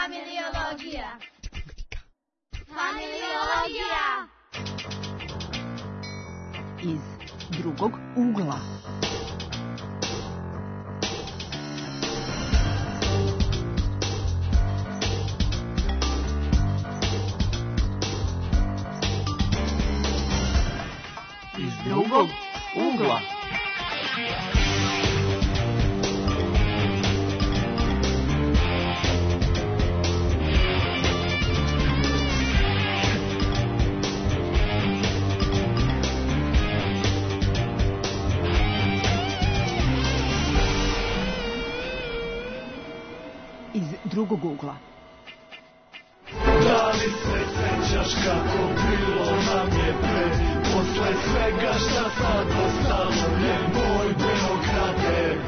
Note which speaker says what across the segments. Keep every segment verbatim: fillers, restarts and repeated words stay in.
Speaker 1: Familiologija. Familiologija.
Speaker 2: Iz drugog ugla. Iz drugog ugla. Drugog ugla.
Speaker 3: Da li se sećaš kako bilo nam je pre, posle svega šta sad ostalo je moj Beograde.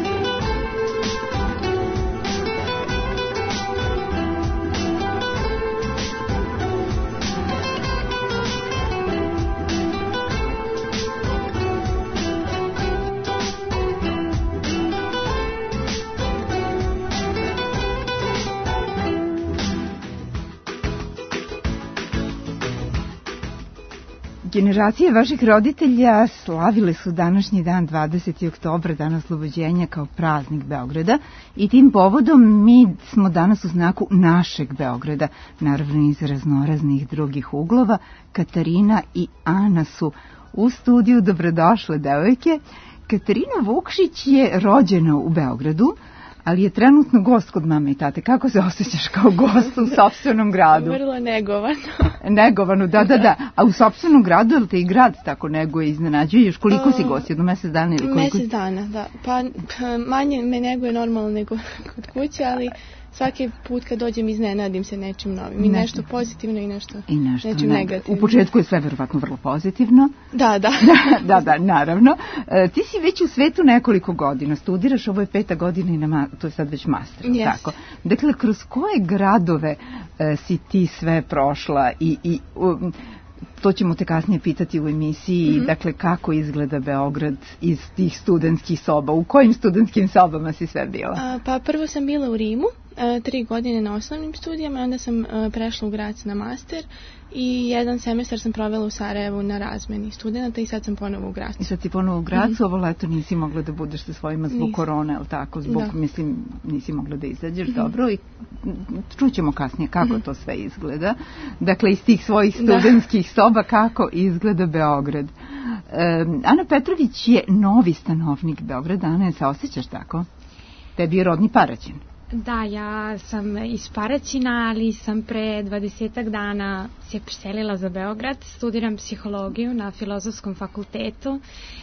Speaker 2: Generacije vaših roditelja slavile su današnji dan dvadesetog oktobra, dan oslobođenja, kao praznik Beograda i tim povodom mi smo danas u znaku našeg Beograda, naravno iz raznoraznih drugih uglova. Katarina i Ana su u studiju. Dobrodošle, devojke. Katarina Vukšić je rođena u Beogradu, ali je trenutno gost kod mame i tate. Kako se osjećaš kao gost u sopstvenom gradu?
Speaker 4: Vrlo negovano.
Speaker 2: Negovano, da, da, da. A u sopstvenom gradu, ili te i grad tako neguje, iznenađuje? Još koliko si gost? Jedno mesec dana ili koliko?
Speaker 4: Mesec dana, da. Pa manje me neguje normalno nego kod kuće, ali svaki put kad dođem iznenadim se nečim novim. I nešto pozitivno i nešto, I nešto nečim ne... negativno.
Speaker 2: U početku je sve verovatno vrlo pozitivno.
Speaker 4: Da, da.
Speaker 2: da, da, naravno. E, ti si već u svetu nekoliko godina. Studiraš, ovo je peta godina i na, to je sad već master.
Speaker 4: Yes.
Speaker 2: Tako. Dakle, kroz koje gradove e, si ti sve prošla i... i um, to ćemo te kasnije pitati u emisiji, mm-hmm. dakle, kako izgleda Beograd iz tih studentskih soba? U kojim studentskim sobama si sve bila?
Speaker 4: A, pa prvo sam bila u Rimu, a, tri godine na osnovnim studijama, onda sam a, prešla u Grac na master i jedan semestar sam provela u Sarajevu na razmeni studenta i sad sam ponovo u Gracu.
Speaker 2: I sad si ponovo u Gracu, mm-hmm. ovo leto nisi mogla da budeš sa svojima zbog Nis. korone, ali tako, zbog, da. mislim, nisi mogla da izađeš, mm-hmm. dobro, i čućemo kasnije kako mm-hmm. to sve izgleda. Dakle, iz tih svojih studentskih da. soba, kako izgleda Beograd. Um, Ana Petrović je novi stanovnik Beograda. Ana, se osjećaš tako? Tebi je rodni Paraćin.
Speaker 5: Da, ja sam iz Paraćina, ali sam pre dvadesetak dana se preselila za Beograd. Studiram psihologiju na Filozofskom fakultetu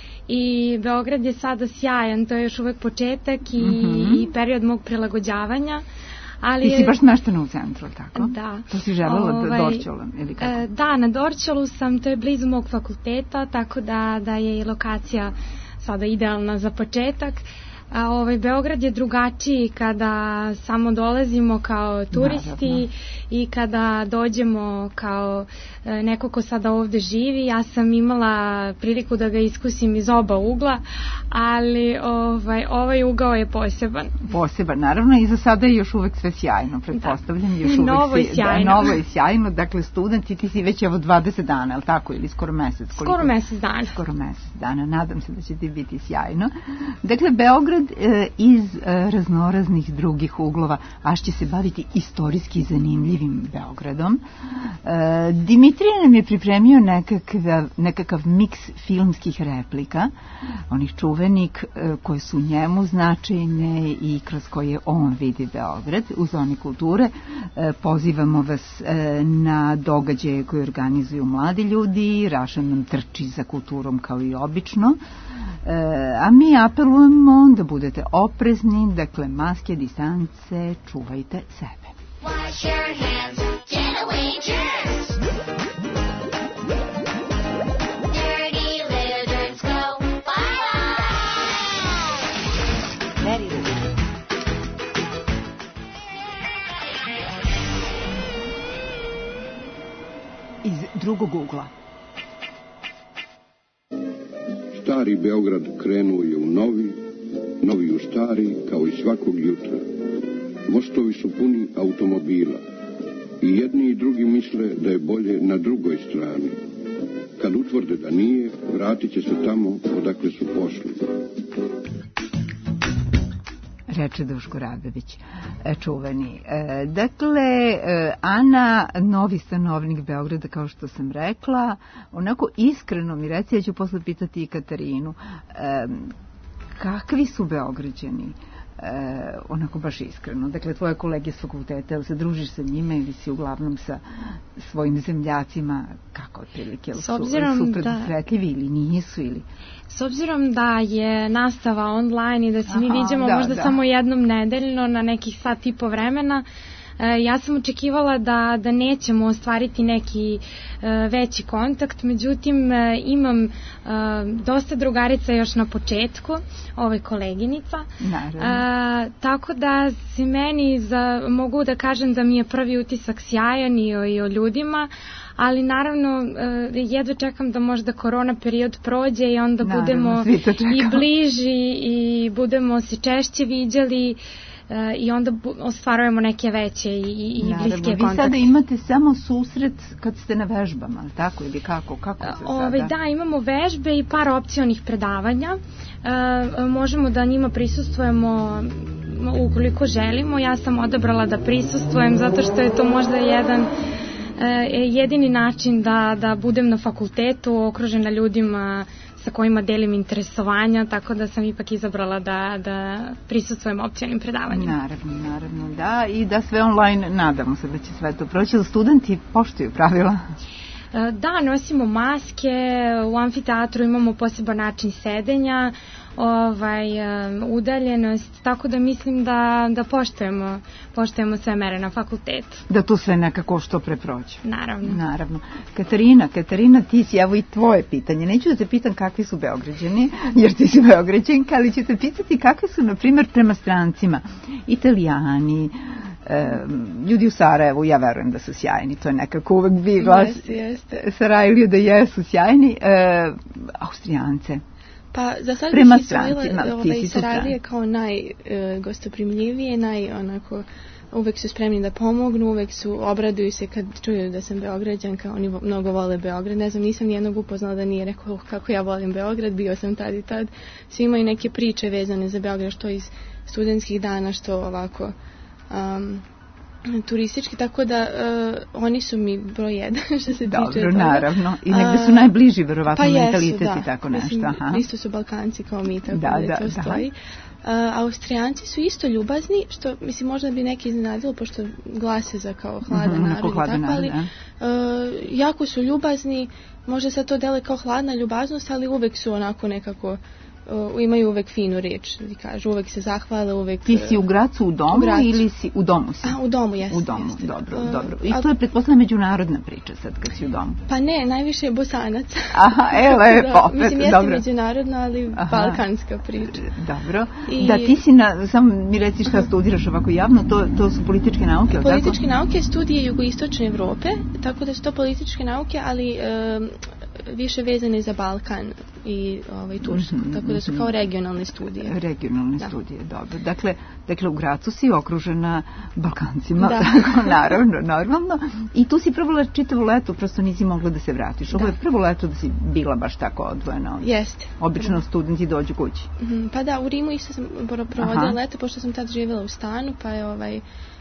Speaker 5: i Beograd je sada sjajan, to je još uvek početak i, mm-hmm. i period mog prilagođavanja. Ali,
Speaker 2: ti si baš smeštena u centru, tako?
Speaker 5: Da.
Speaker 2: To si želela ovaj, Dorćolom ili kako?
Speaker 5: Da, na Dorćolu sam, to je blizu mog fakulteta, tako da, da je i lokacija sada idealna za početak. A, ovaj, Beograd je drugačiji kada samo dolazimo kao turisti. Naravno. I kada dođemo kao e, neko ko sada ovde živi. Ja sam imala priliku da ga iskusim iz oba ugla, ali ovaj, ovaj ugao je poseban.
Speaker 2: Poseban, naravno, i za sada je još uvek sve sjajno, pretpostavljam. Još uvek
Speaker 5: novo i sjajno.
Speaker 2: Da, novo i sjajno, dakle studenti, ti si već evo dvadeset dana, ali tako, ili skoro mesec?
Speaker 5: Koliko? Skoro mesec dana.
Speaker 2: Skoro mesec dana, nadam se da će ti biti sjajno. Dakle, Beograd e, iz e, raznoraznih drugih uglova, až će se baviti istorijski zanimljivim Beogradom. E, Dimitrije nam je pripremio nekakav, nekakav miks filmskih replika, onih čuvenik e, koje su njemu značajne i kroz koje on vidi Beograd u zoni kulture. E, pozivamo vas e, na događaje koje organizuju mladi ljudi. Rašan nam trči za kulturom kao i obično. E, a mi apelujemo da budete oprezni, dakle maske, distance, čuvajte sebe.
Speaker 1: Wash your hands, get away, germs. Dirty lizards go bye-bye.
Speaker 2: Iz drugog ugla.
Speaker 6: Stari Beograd krenuo je u novi, novi u stari, kao i svakog jutra. Mostovi su puni automobila. I jedni i drugi misle da je bolje na drugoj strani. Kad utvrde da nije, vratit će se tamo odakle su pošli.
Speaker 2: Reče Duško Radović, čuveni. Dakle, Ana, novi stanovnik Beograda, kao što sam rekla, onako iskreno mi reci, ja ću posle pitati i Katarinu, kakvi su Beograđani? E, onako baš iskreno. Dakle, tvoje kolege s fakulteta, ili se družiš sa njima ili si uglavnom sa svojim zemljacima, kako je prilike, su, su predusretljivi ili nisu? Ili...
Speaker 5: S obzirom da je nastava online i da se
Speaker 2: Aha,
Speaker 5: mi viđamo
Speaker 2: da,
Speaker 5: možda
Speaker 2: da.
Speaker 5: samo jednom nedeljno na nekih sat i po vremena, ja sam očekivala da, da nećemo ostvariti neki uh, veći kontakt, međutim uh, imam uh, dosta drugarica još na početku, ovaj koleginica. Uh, tako da se meni za, mogu da kažem da mi je prvi utisak sjajan i o, i o ljudima, ali naravno uh, jedva čekam da možda korona period prođe i onda naravno, budemo i bliži i budemo se češće viđali. Uh, i onda bu- ostvarujemo neke veće i, i
Speaker 2: Naravno,
Speaker 5: bliske
Speaker 2: vi
Speaker 5: kontakte.
Speaker 2: sada imate samo susret kad ste na vežbama, tako ili kako? Kako se
Speaker 5: Ove,
Speaker 2: sada?
Speaker 5: da, imamo vežbe i par opcionih predavanja. Uh, možemo da njima prisustvujemo ukoliko želimo. Ja sam odabrala da prisustvujem zato što je to možda jedan uh, jedini način da, da budem na fakultetu okružena ljudima sa kojima delim interesovanja, tako da sam ipak izabrala da, da prisustvujem opcionim predavanjima.
Speaker 2: Naravno, naravno, da, i da sve online, nadamo se da će sve to proći, ali studenti poštuju pravila.
Speaker 5: Da, nosimo maske, u amfiteatru imamo poseban način sedenja, ovaj, udaljenost, tako da mislim da, da poštujemo, poštujemo sve mere na fakultetu.
Speaker 2: Da to sve nekako što pre prođe.
Speaker 5: Naravno.
Speaker 2: Naravno. Katarina, Katarina, ti si, evo i tvoje pitanje. Neću da te pitam kakvi su Beograđani, jer ti si Beograđanka, ali ću te pitati kakvi su, na primjer, prema strancima. Italijani, e, ljudi u Sarajevu, ja verujem da su sjajni, to je nekako uvek bi glas
Speaker 4: Jeste, jeste.
Speaker 2: Sarajliju da jesu sjajni. E, Austrijance.
Speaker 4: Pa za sad
Speaker 2: Prema
Speaker 4: bih izdvojila
Speaker 2: strancima, ti
Speaker 4: ovaj,
Speaker 2: si
Speaker 4: Sarajlije kao najgostoprimljivije, naj onako uvek su spremni da pomognu, uvek su, obraduju se kad čuju da sam Beograđanka, oni mnogo vole Beograd, ne znam, nisam nijednog upoznala da nije rekao kako ja volim Beograd, bio sam tad i tad, svi imaju neke priče vezane za Beograd, što iz studentskih dana, što ovako um, turistički, tako da uh, oni su mi broj jedan što se
Speaker 2: Dobro,
Speaker 4: tiče toga.
Speaker 2: naravno, i negde su najbliži verovatno
Speaker 4: pa
Speaker 2: mentalitet
Speaker 4: jesu, da.
Speaker 2: i tako nešto.
Speaker 4: Mislim,
Speaker 2: aha.
Speaker 4: isto su Balkanci kao mi, tako
Speaker 2: Da,
Speaker 4: da,
Speaker 2: da,
Speaker 4: to
Speaker 2: da.
Speaker 4: stoji. Uh, Austrijanci su isto ljubazni, što mislim možda bi neki iznenadilo, pošto glase za kao hladan
Speaker 2: Mhm,
Speaker 4: narod i
Speaker 2: hladan
Speaker 4: tako, ali
Speaker 2: narod,
Speaker 4: uh, jako su ljubazni, možda se to dele kao hladna ljubaznost, ali uvek su onako nekako Uh, imaju uvek finu riječ, ti kažu, uvek se zahvale, uvek...
Speaker 2: Ti si u Gracu u domu
Speaker 4: u Gracu.
Speaker 2: ili si u domu si?
Speaker 4: A, u domu, jeste.
Speaker 2: U domu,
Speaker 4: jeste.
Speaker 2: dobro,
Speaker 4: Uh,
Speaker 2: dobro. I
Speaker 4: a-
Speaker 2: to je pretpostavljena međunarodna priča sad kad si u domu.
Speaker 4: Pa ne, najviše je Bosanac.
Speaker 2: Aha, e, lepo,
Speaker 4: da,
Speaker 2: opet,
Speaker 4: mislim, jeste
Speaker 2: dobro.
Speaker 4: međunarodna, ali
Speaker 2: Aha.
Speaker 4: balkanska priča.
Speaker 2: Dobro.
Speaker 4: I-
Speaker 2: Da, ti si na, samo mi reci šta studiraš ovako javno, to, to su političke nauke, ali tako?
Speaker 4: Političke nauke, studije jugoistočne Evrope, tako da su to političke nauke, ali um, više vezane za Balkan i ovaj, Tursku,
Speaker 2: Mhm,
Speaker 4: tako da su
Speaker 2: mhm.
Speaker 4: kao regionalne studije.
Speaker 2: Regionalne
Speaker 4: Da.
Speaker 2: studije, dobro. Dakle, dakle, u Gracu si okružena Balkancima,
Speaker 4: Da.
Speaker 2: tako, naravno, normalno. I tu si provela čitavo leto, prosto nisi mogla da se vratiš. Ovo
Speaker 4: Da.
Speaker 2: je prvo leto da si bila baš tako odvojena.
Speaker 4: Jeste.
Speaker 2: Obično studenti dođu kući.
Speaker 4: Mhm, Pa da, u Rimu isto sam pro- provodila
Speaker 2: Aha.
Speaker 4: leto, pošto sam tad živjela u stanu, pa je ovaj...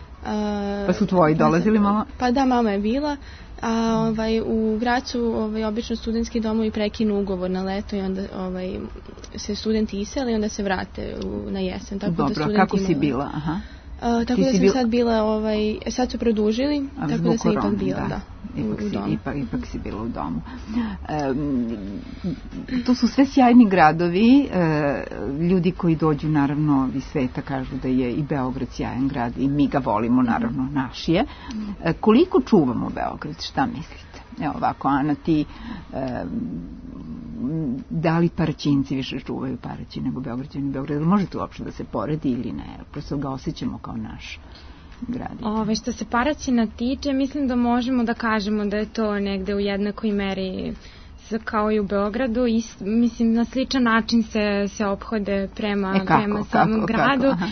Speaker 4: a,
Speaker 2: Pa su tvoji dolazili malo?
Speaker 4: Pa da, mama je bila, a ovaj, u Gracu ovaj, obično studentski domovi prekinu ugovor na leto i onda ovaj, se studenti isele i onda se vrate u, na jesen. Tako da
Speaker 2: Dobro, a
Speaker 4: studenti
Speaker 2: kako si
Speaker 4: imaju-
Speaker 2: bila? Aha.
Speaker 4: A, tako
Speaker 2: Ti
Speaker 4: da
Speaker 2: si
Speaker 4: sam
Speaker 2: bil-
Speaker 4: sad bila, ovaj, sad su produžili,
Speaker 2: A
Speaker 4: tako
Speaker 2: zbog
Speaker 4: da sam ipak
Speaker 2: korone,
Speaker 4: bila,
Speaker 2: da.
Speaker 4: da,
Speaker 2: Ipak
Speaker 4: u, u
Speaker 2: si,
Speaker 4: domu.
Speaker 2: ipak, ipak si bila u domu. E, to su sve sjajni gradovi, e, ljudi koji dođu naravno iz sveta kažu da je i Beograd sjajan grad i mi ga volimo, naravno naš je. E, koliko čuvamo Beograd, šta mislite? Evo ovako, Ana, ti e, da li Paraćinci više čuvaju Paraćin nego Beograđani Beograd? Ili može to uopšte da se poredi ili ne? Prosto ga osjećamo kao naš grad.
Speaker 5: Ove, što se Paraćina tiče, mislim da možemo da kažemo da je to negde u jednakoj meri s- kao i u Beogradu. Ist, mislim, na sličan način se, se ophode prema,
Speaker 2: E, kako,
Speaker 5: prema
Speaker 2: kako,
Speaker 5: samom
Speaker 2: kako,
Speaker 5: gradu.
Speaker 2: aha.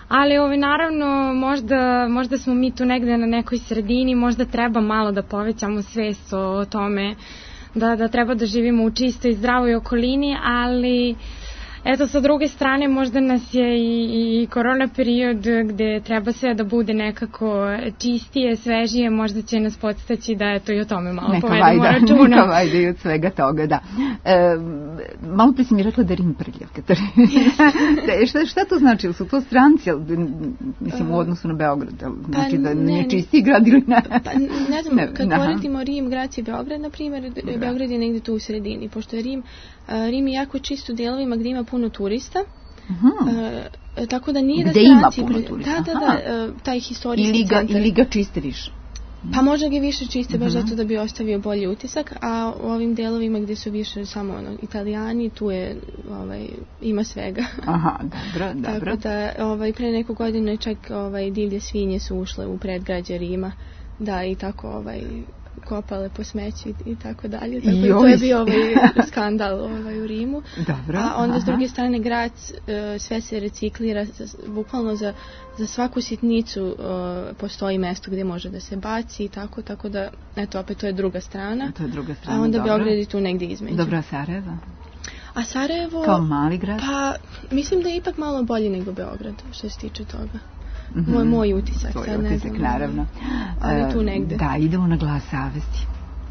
Speaker 5: ali ovaj, naravno možda, možda smo mi tu negde na nekoj sredini, možda treba malo da povećamo svest o, o tome da, da treba da živimo u čistoj i zdravoj okolini, ali eto, sa druge strane, možda nas je i, i korona period gde treba sve da bude nekako čistije, svežije, možda će nas podstaći da eto i o tome malo
Speaker 2: neka
Speaker 5: povedemo
Speaker 2: vajda,
Speaker 5: računa.
Speaker 2: Neka vajda i od svega toga, da. E, malo pre si mi rekla da je Rim prljav, Katarina. šta, šta to znači? Ili su to stranci, mislim, u odnosu na Beograd? Znači pa da nije čistiji grad ili ne?
Speaker 4: Pa ne znam, ne, kad poredimo Rim, Grac i Beograd, na primjer, Beograd je negde tu u sredini, pošto je Rim, Rim je jako čist u delovima gde ima puno turista. Uh, tako da nije
Speaker 2: gde
Speaker 4: da stranci...
Speaker 2: ima puno turista?
Speaker 4: Da, da, da, taj historijski
Speaker 2: ili ga,
Speaker 4: centar.
Speaker 2: Ili ga čiste više?
Speaker 4: Pa možda ga više čiste, baš
Speaker 2: uh-huh.
Speaker 4: zato da bi ostavio bolji utisak, a u ovim delovima gde su više samo ono, Italijani, tu je, ovaj, ima svega.
Speaker 2: Aha, dobro, dobro.
Speaker 4: Tako da, ovaj, pre neku godinu je čak ovaj, divlje svinje su ušle u predgrađe Rima, da, i tako, ovaj, kopale po smeću i, i tako dalje. Tako da to je bio ovaj skandal ovaj, u Rimu.
Speaker 2: Dobro,
Speaker 4: a onda
Speaker 2: aha.
Speaker 4: s druge strane grad e, sve se reciklira, bukvalno za, za svaku sitnicu e, postoji mesto gdje može da se baci i tako, tako da, eto, opet to je druga strana.
Speaker 2: To je druga strana,
Speaker 4: a onda
Speaker 2: dobro.
Speaker 4: Beograd je tu negdje između.
Speaker 2: Dobro, a Sarajevo?
Speaker 4: A Sarajevo...
Speaker 2: Kao mali grad?
Speaker 4: Pa, mislim da je ipak malo bolji nego Beograd, što se tiče toga. Mm-hmm. Moj, moj utisak.
Speaker 2: Tvoj
Speaker 4: sad,
Speaker 2: utisak,
Speaker 4: ne znam,
Speaker 2: naravno.
Speaker 4: Ali tu negde.
Speaker 2: Da, idemo na Glas savesti.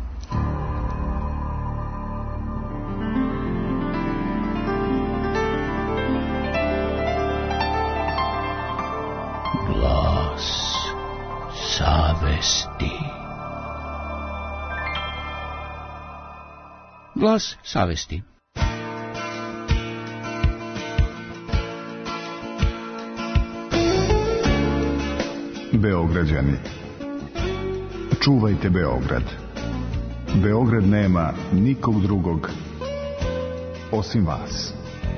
Speaker 7: Glas savesti. Glas savesti.
Speaker 8: Beograđani, čuvajte Beograd. Beograd nema nikog drugog osim vas.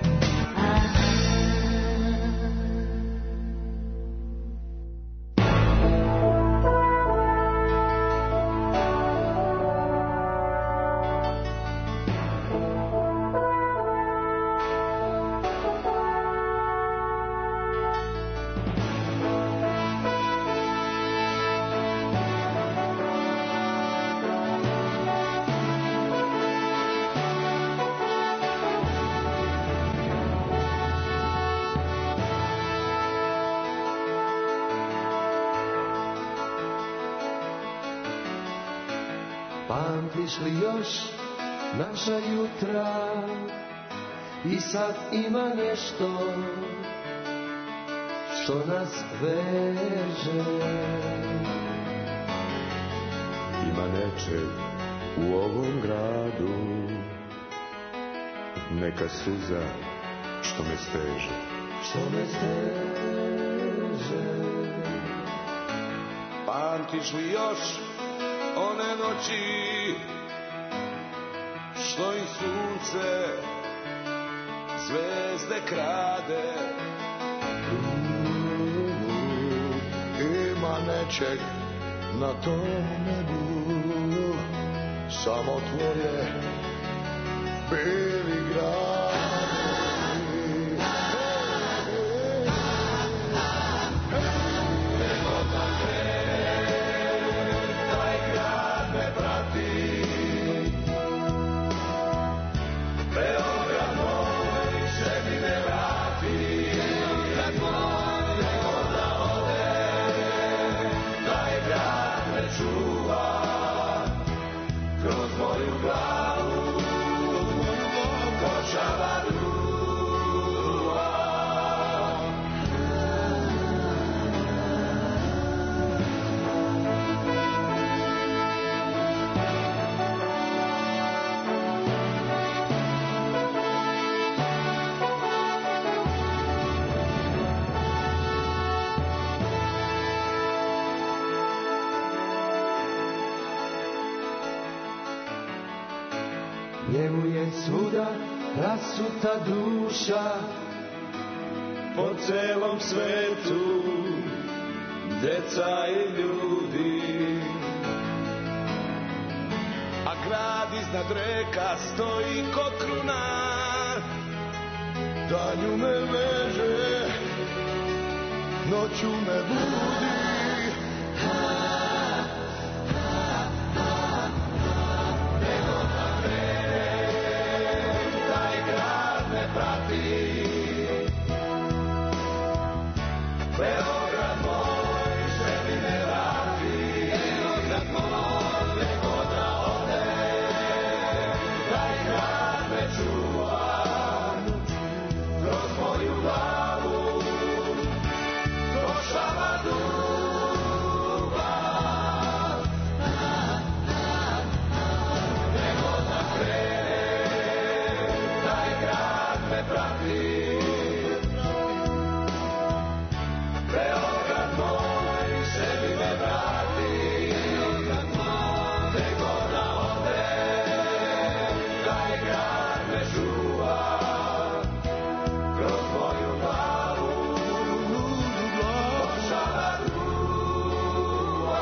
Speaker 3: Pamtiš li još naša jutra i sad ima nešto što nas veže. Ima nečeg u ovom gradu, neka suza što me steže, što me steže. Pamtiš li još one noći što im sunce zvezde krade? Ima nečeg na tom nebu, samo tvoje beli grad. Njemu je svuda rasuta duša, po celom svetu deca i ljudi. A grad iznad reka stoji ko kruna, danju me veže noću me budi. Nego da krenem, taj grad me prati. Beograd moj, sebi me vrati. Beograd moj, nego da odem, taj grad me čuva. Kroz moju glavu prošava duva. Nego da krenem, taj grad me prati. Beograd moj, sebi me vrati. Beograd moj, nego da odem, taj grad me čuva. Kroz moju glavu prošava duva.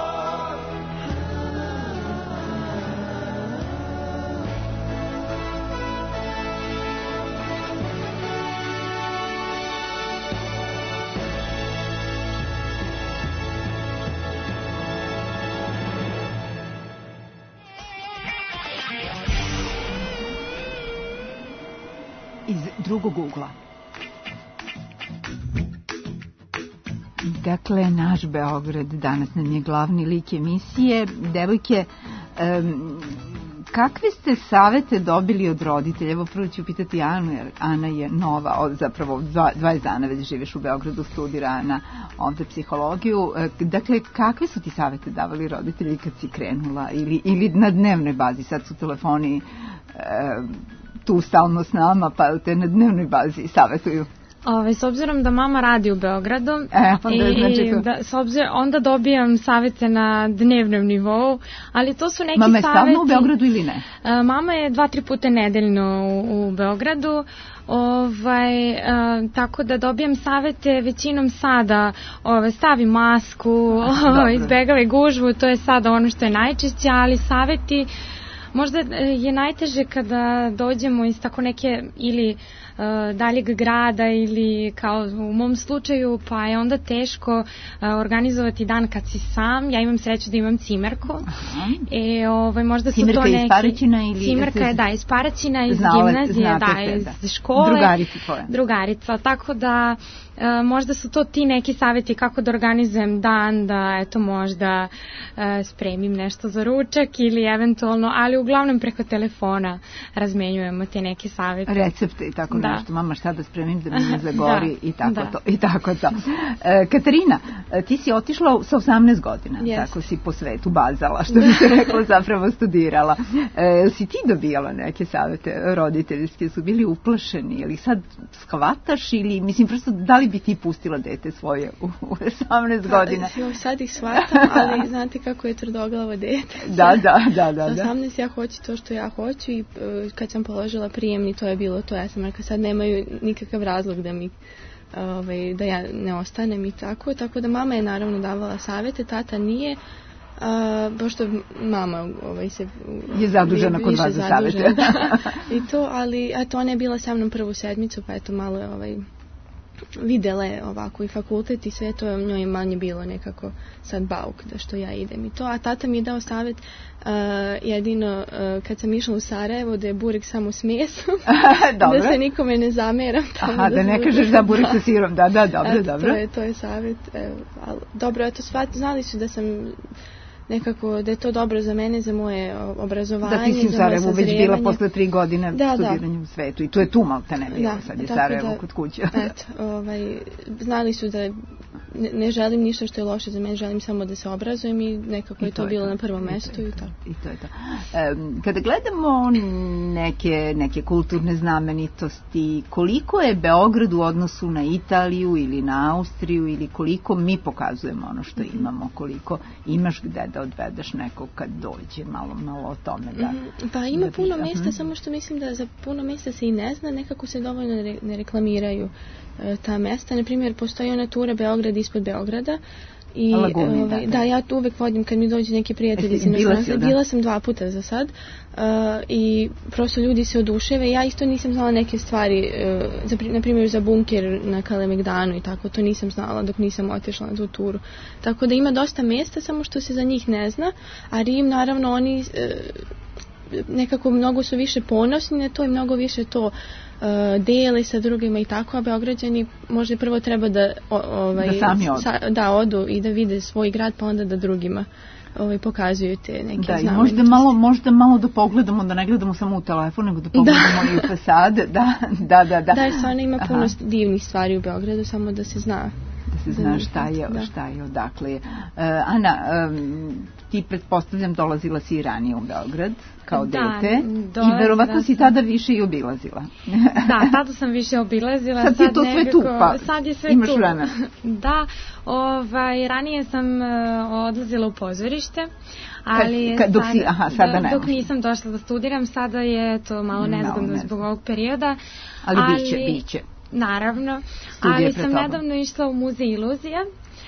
Speaker 2: Iz drugog ugla. Dakle, naš Beograd, danas nam je glavni lik emisije. Devojke, em, kakve ste savete dobili od roditelja? Evo, prvo ću pitati Anu, jer Ana je nova, od, zapravo dva, dvadeset dana već živiš u Beogradu, studira Ana ovde psihologiju. E, Dakle, kakve su ti savete davali roditelji kad si krenula? Ili, ili na dnevnoj bazi, sad su telefoni e, tu stalno s nama, pa te na dnevnoj bazi savetuju.
Speaker 5: Ove, s obzirom da mama radi u Beogradu,
Speaker 2: E, onda
Speaker 5: i,
Speaker 2: znači to.
Speaker 5: da, s obzirom, onda dobijam savete na dnevnom nivou, ali to su neki
Speaker 2: Mama je
Speaker 5: saveti...
Speaker 2: stalno u Beogradu ili ne?
Speaker 5: E, Mama je dva, tri puta nedeljno u, u Beogradu, ovaj, e, tako da dobijam savete većinom sada, ove, stavi masku,
Speaker 2: dobro.
Speaker 5: izbegavaj gužvu, to je sada ono što je najčešće, ali saveti možda je najteže kada dođemo iz tako neke ili uh, daljeg grada ili kao u mom slučaju, pa je onda teško uh, organizovati dan kad si sam. Ja imam sreću da imam cimerku. E, ovaj, možda su
Speaker 2: Cimerka
Speaker 5: to neki...
Speaker 2: iz Paraćina ili...
Speaker 5: Cimerka je, da, iz Paraćina, iz
Speaker 2: Znale,
Speaker 5: gimnazije, da,
Speaker 2: te, da,
Speaker 5: iz škole.
Speaker 2: Drugarica tvoja.
Speaker 5: Drugarica, tako da e, možda su to ti neki savjeti kako da organizujem dan, da eto možda e, spremim nešto za ručak ili eventualno, ali uglavnom preko telefona razmenjujemo te neke savjete.
Speaker 2: Recepte i tako
Speaker 5: Da.
Speaker 2: nešto. Mama, šta da spremim da mi ne zagori
Speaker 5: Da,
Speaker 2: i tako
Speaker 5: da.
Speaker 2: to. I tako to. E, Katarina, e, ti si otišla sa osamnaest godina,
Speaker 5: Yes.
Speaker 2: tako si po svetu bazala, što bi se rekla, zapravo studirala. E, si ti dobijala neke savete roditeljske, su bili uplašeni, ili sad shvataš ili, mislim, prosto, da li bi ti pustila dete svoje u, u osamnaest godina?
Speaker 4: Pa, sad ih shvatam, ali znate kako je tvrdoglavo dete.
Speaker 2: Da, da, da, da.
Speaker 4: Sa
Speaker 2: da.
Speaker 4: osamnaest ja hoću to što ja hoću i uh, kad sam položila prijemni, to je bilo to. Ja sam rekla, sad nemaju nikakav razlog da mi ovaj, da ja ne ostanem i tako. Tako da mama je naravno davala savete, tata nije. Uh, pošto mama ovaj, se
Speaker 2: je zadužena kod
Speaker 4: više
Speaker 2: vas za
Speaker 4: zadužena,
Speaker 2: savete.
Speaker 4: da. I to, ali eto, ona je bila sa mnom prvu sedmicu, pa eto malo je ovaj, videla je ovako i fakultet i sve to, njoj je manje bilo nekako sad bauk da što ja idem i to, a tata mi je dao savjet uh, jedino uh, kad sam išla u Sarajevo da je burek samo s mesom da se nikome ne zameram.
Speaker 2: Aha, da, da ne kažeš da burek sa sirom, da, da, dobro,
Speaker 4: eto,
Speaker 2: dobro.
Speaker 4: To je, to je savjet, evo, ali, dobro, eto, svat, znali su da sam nekako, da je to dobro za mene, za moje obrazovanje,
Speaker 2: da ti si u Sarajevu već bila posle tri godine
Speaker 4: da,
Speaker 2: studiranja
Speaker 4: da.
Speaker 2: u svetu i tu je tu malte ne bilo,
Speaker 4: da,
Speaker 2: sad je Sarajevo da, kod kuće.
Speaker 4: Eto, ovaj, znali su da ne, ne želim ništa što je loše za mene, želim samo da se obrazujem i nekako I je to, to bilo to. na prvom mestu i to.
Speaker 2: I to je to. Um, kada gledamo neke, neke kulturne znamenitosti, koliko je Beograd u odnosu na Italiju ili na Austriju ili koliko mi pokazujemo ono što mm-hmm. imamo, koliko imaš gde da odvedeš nekog kad dođe, malo, malo o tome da...
Speaker 4: Mm-hmm. Pa ima
Speaker 2: da
Speaker 4: puno
Speaker 2: bi,
Speaker 4: mjesta, mm-hmm. samo što mislim da za puno mjesta se i ne zna, nekako se dovoljno ne reklamiraju e, ta mjesta. Naprimjer, postoji ona tura Beograd ispod Beograda I,
Speaker 2: Laguni,
Speaker 4: ovaj,
Speaker 2: da,
Speaker 4: da, ja to uvek vodim kad mi dođu neki prijatelji iz inostranstva. Bila sam dva puta za sad uh, i prosto ljudi se oduševe. Ja isto nisam znala neke stvari, uh, za, na primjer za bunker na Kalemegdanu i tako, to nisam znala dok nisam otišla na tu turu. Tako da ima dosta mjesta, samo što se za njih ne zna, a Rim naravno oni uh, nekako mnogo su više ponosni na to i mnogo više to Uh, dele sa drugima i tako, a Beograđani možda prvo treba da o, ovaj,
Speaker 2: da sami odu.
Speaker 4: Sa, da odu i da vide svoj grad, pa onda da drugima ovaj, pokazuju te neke
Speaker 2: da,
Speaker 4: znamenitosti.
Speaker 2: I možda malo, možda malo da pogledamo, da ne gledamo samo u telefon, nego da pogledamo da. i u fasade. Da, da, da. Da,
Speaker 4: da stvarno ima puno Aha. divnih stvari u Beogradu, samo da se zna.
Speaker 2: Da se zna šta je, da. šta je odakle. Uh, Ana, um, ti pretpostavljam dolazila si i ranije u Beograd kao
Speaker 5: da,
Speaker 2: dete i verovatno si tada više i obilazila.
Speaker 5: Da, tada sam više obilazila.
Speaker 2: Sad, sad je to
Speaker 5: nekako,
Speaker 2: sve tu, pa
Speaker 5: sad je sve
Speaker 2: imaš
Speaker 5: tu.
Speaker 2: vremena.
Speaker 5: Da, ovaj, ranije sam uh, odlazila u pozorište, ali
Speaker 2: kad, kad, dok,
Speaker 5: sada,
Speaker 2: si, aha, sada ne
Speaker 5: dok nisam došla da studiram, sada je to malo nezgodno no, zbog ovog perioda.
Speaker 2: Ali, ali biće, biće.
Speaker 5: Naravno,
Speaker 2: Studije
Speaker 5: ali sam nedavno išla u muzej iluzija,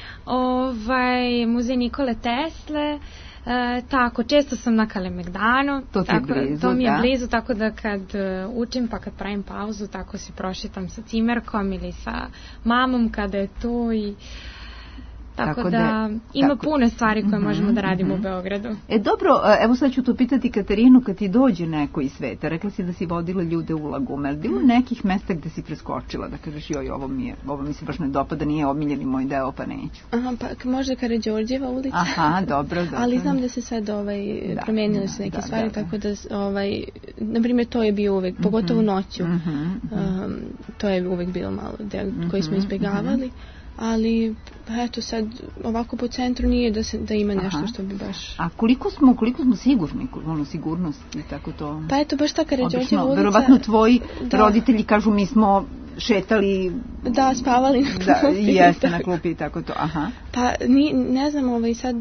Speaker 5: ovaj, muzej Nikole Tesle, e, tako, često sam na Kalemegdanu,
Speaker 2: to,
Speaker 5: tako,
Speaker 2: blizu,
Speaker 5: to mi je
Speaker 2: da.
Speaker 5: blizu, tako da kad uh, učim pa kad pravim pauzu, tako se prošetam sa cimerkom ili sa mamom kada je tu i Tako, tako da, da ima tako, puno stvari koje mm-hmm, možemo da radimo mm-hmm. u Beogradu.
Speaker 2: E dobro, evo sad ću tu pitati Katarinu, kad ti dođe neko iz sveta, rekla si da si vodila ljude u Lagume, ali bilo nekih mesta gde si preskočila, da kažeš joj, ovo mi, je, ovo mi se baš ne dopada, nije omiljeni moj deo, pa neću.
Speaker 4: Aha, pa možda Karađorđeva ulica.
Speaker 2: Aha, dobro, dobro.
Speaker 4: Ali znam da se sad ovaj, da, promenile su neke da, stvari, da, da. tako da, ovaj, na primjer, to je bio uvek, pogotovo noću, mm-hmm, um, to je uvek bilo malo deo mm-hmm, koji smo izbjegavali. Mm-hmm. Ali eto sad ovako po centru nije da se da ima nešto Aha. što bi baš.
Speaker 2: A koliko smo koliko smo sigurni, ono sigurnost i tako to.
Speaker 4: Pa eto baš ta Karađorđeva ulica.
Speaker 2: Verovatno tvoji da. roditelji kažu mi smo šetali
Speaker 4: da spavali na
Speaker 2: da,
Speaker 4: klupi.
Speaker 2: Jeste na klupi i tako to. Aha.
Speaker 4: Pa ni, ne znam ovaj sad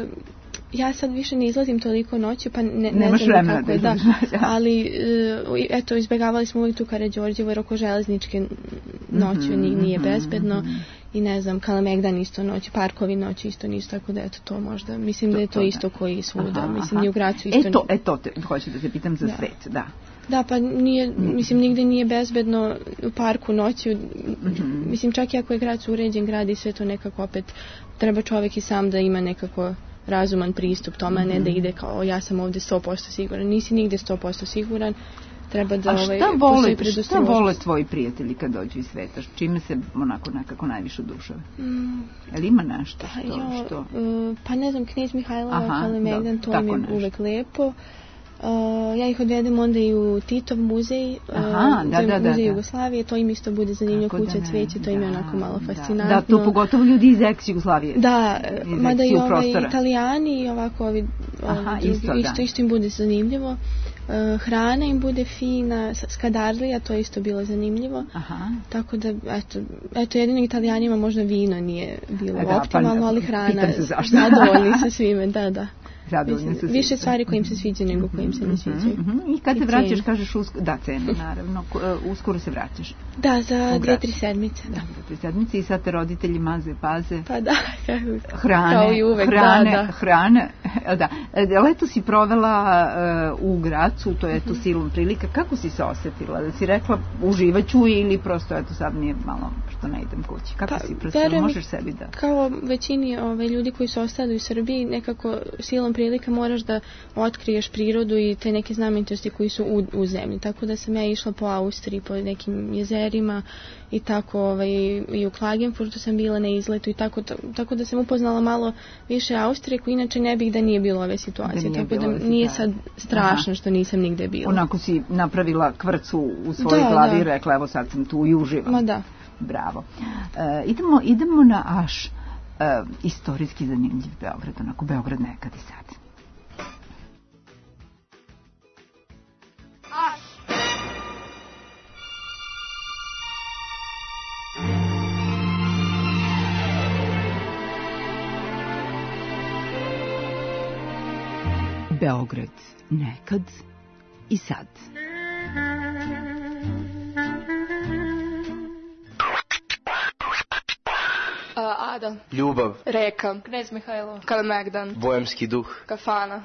Speaker 4: ja sad više ne izlazim toliko noću, pa ne, ne znam kako je, da, ali eto, izbjegavali smo uvijek tu Karađorđevo, jer oko železničke noću mm-hmm, nije bezbedno mm-hmm. i ne znam, Kalemegdan isto noć, parkovi noću isto nisu, tako da eto to možda, mislim to, da je to, to isto da. koji svuda, aha, mislim ni u Gracu isto.
Speaker 2: Eto, eto, te, hoću da se pitam za da. svet, da.
Speaker 4: Da, pa nije, mislim, nigde nije bezbedno u parku noću, mm-hmm. mislim, čak i ako je Grac uređen grad i sve to nekako opet, treba čovjek i sam da ima nekako razuman pristup tome, mm-hmm. ne da ide kao ja sam ovdje sto posto siguran. Nisi nigde sto posto siguran. Treba da
Speaker 2: A šta
Speaker 4: ovaj,
Speaker 2: vole, šta vole tvoji prijatelji kad dođu iz sveta? Čime se onako nekako najviše odušave? Mm. Jel ima nešto što?
Speaker 4: Jo,
Speaker 2: što?
Speaker 4: Uh, pa ne znam, Knez Mihajlova, Kalemegdan, to mi je nešto. Uvek lepo. Uh, ja ih odvedem onda i u Titov muzej,
Speaker 2: Aha,
Speaker 4: uh,
Speaker 2: da, da,
Speaker 4: muzej
Speaker 2: da,
Speaker 4: Jugoslavije, to im isto bude zanimljivo, kuća cveće, to da, im je onako malo fascinantno.
Speaker 2: Da, to pogotovo ljudi iz ex-Jugoslavije.
Speaker 4: Da, iz mada i ovaj Italijani i ovako ovi,
Speaker 2: Aha,
Speaker 4: ovi
Speaker 2: isto,
Speaker 4: drugi, isto, isto im bude zanimljivo. Uh, hrana im bude fina, Skadarlija, to je isto bilo zanimljivo. Aha. Tako da, eto, eto jedinim Italijanima možda vino nije bilo da, optimalno, pa, ali hrana, zadovoljni su svime, da, da. Mislim, više stvari kojim se sviđa nego kojim se ne sviđaju.
Speaker 2: Mm-hmm. I kad I se vraćaš, kažeš uskoro, da, cenu, naravno, uskoro se vraćaš.
Speaker 4: Da, za dvije, tri sedmice. Da,
Speaker 2: za tri sedmice i sad te roditelji maze, paze.
Speaker 4: Pa da,
Speaker 2: hrane,
Speaker 4: kao i uvek,
Speaker 2: hrane,
Speaker 4: da, da.
Speaker 2: Hrane, da. Leto si provela uh, u Gracu, to je to mm-hmm. silom prilika. Kako si se osjetila? Da si rekla uživaću ili prosto, eto sad nije malo što ne idem kući? Kako pa, si prosto, možeš sebi da...
Speaker 4: Kao većini ove, ljudi koji su ostali u Srbiji, nekako silom prilika moraš da otkriješ prirodu i te neke znamenitosti koji su u, u zemlji. Tako da sam ja išla po Austriji, po nekim jezerima i tako ovaj, i u Klagenfurtu sam bila na izletu i tako, tako da sam upoznala malo više Austrije koji inače ne bih da nije bilo ove situacije. Da tako da nije sad strašno Aha. što nisam nigde bila.
Speaker 2: Onako si napravila kvrcu u svojoj da, glavi i rekla evo sad sam tu i uživam.
Speaker 4: Ma da.
Speaker 2: Bravo. E, idemo, idemo na Aš. Uh, istorijski zanimljiv Beograd, onako Beograd nekad i sad. Beograd nekad i sad.
Speaker 9: Ada.
Speaker 10: Ljubav.
Speaker 9: Reka.
Speaker 4: Knez Mihajlo.
Speaker 9: Kalemegdan.
Speaker 10: Bojemski duh.
Speaker 9: Kafana.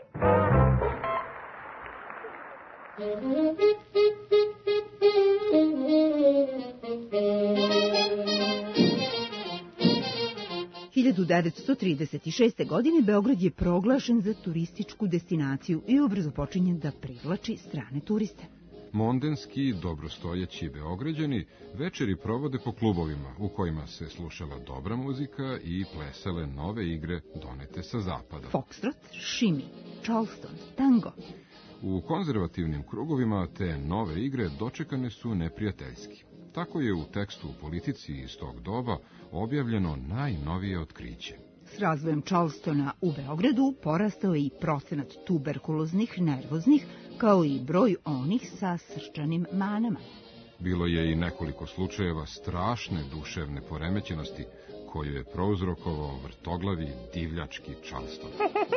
Speaker 2: hiljadu devetsto trideset šeste. godine Beograd je proglašen za turističku destinaciju i ubrzo počinje da privlači strane turiste.
Speaker 11: Mondenski, dobrostojeći Beograđani večeri provode po klubovima u kojima se slušala dobra muzika i plesale nove igre donete sa zapada.
Speaker 2: Foxtrot, šimi, charleston, tango.
Speaker 11: U konzervativnim krugovima te nove igre dočekane su neprijateljski. Tako je u tekstu u politici iz tog doba objavljeno najnovije otkriće.
Speaker 2: S razvojem Charlestona u Beogradu porastao je i procenat tuberkuloznih, nervoznih, kao i broj onih sa srčanim manama.
Speaker 11: Bilo je i nekoliko slučajeva strašne duševne poremećenosti koju je prouzrokovao vrtoglavi divljački Charleston.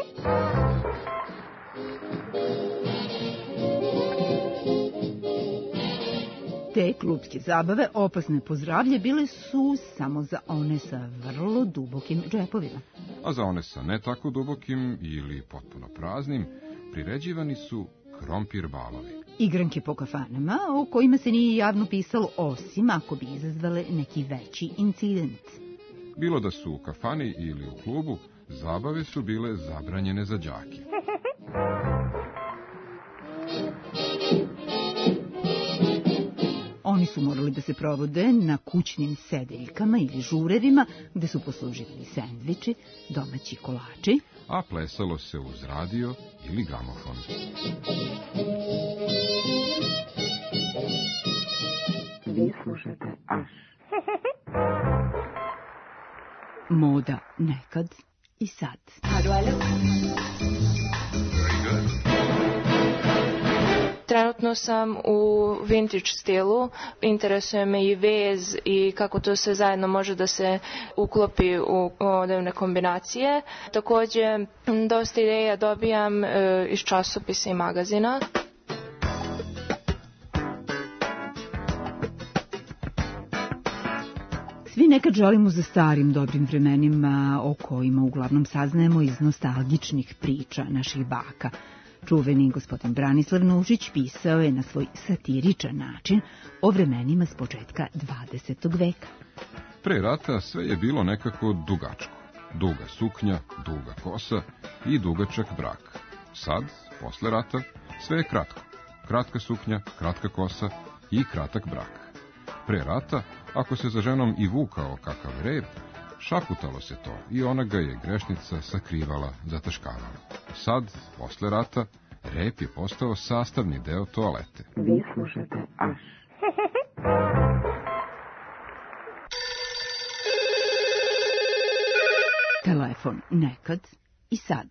Speaker 2: Te klupske zabave, opasne po zdravlje, bile su samo za one sa vrlo dubokim džepovima.
Speaker 11: A za one sa ne tako dubokim ili potpuno praznim, priređivani su krompir balovi.
Speaker 2: Igranke po kafanama, o kojima se nije javno pisalo, osim ako bi izazvale neki veći incident.
Speaker 11: Bilo da su u kafani ili u klubu, zabave su bile zabranjene za đake.
Speaker 2: Oni su morali da se provode na kućnim sedeljkama ili žurevima, gde su posluživali sendviči, domaći kolači,
Speaker 11: a plesalo se uz radio ili gramofon.
Speaker 2: Vi slušate Aš. Moda nekad i sad.
Speaker 4: Trenutno sam u vintage stilu, interesuje me i vez i kako to sve zajedno može da se uklopi u odevne kombinacije. Takođe, dosta ideja dobijam e, iz časopisa i magazina.
Speaker 2: Svi nekad želimo za starim dobrim vremenima o kojima uglavnom saznajemo iz nostalgičnih priča naših baka. Čuveni gospodin Branislav Nušić pisao je na svoj satiričan način o vremenima s početka dvadesetog veka.
Speaker 11: Pre rata sve je bilo nekako dugačko. Duga suknja, duga kosa i dugačak brak. Sad, posle rata, sve je kratko. Kratka suknja, kratka kosa i kratak brak. Pre rata, ako se za ženom i vukao kakav rep, šaputalo se to i ona ga je grešnica sakrivala, zataškavala. Sad, posle rata, rep je postao sastavni deo toalete.
Speaker 2: Vi slušate Aš. Telefon nekad i sad.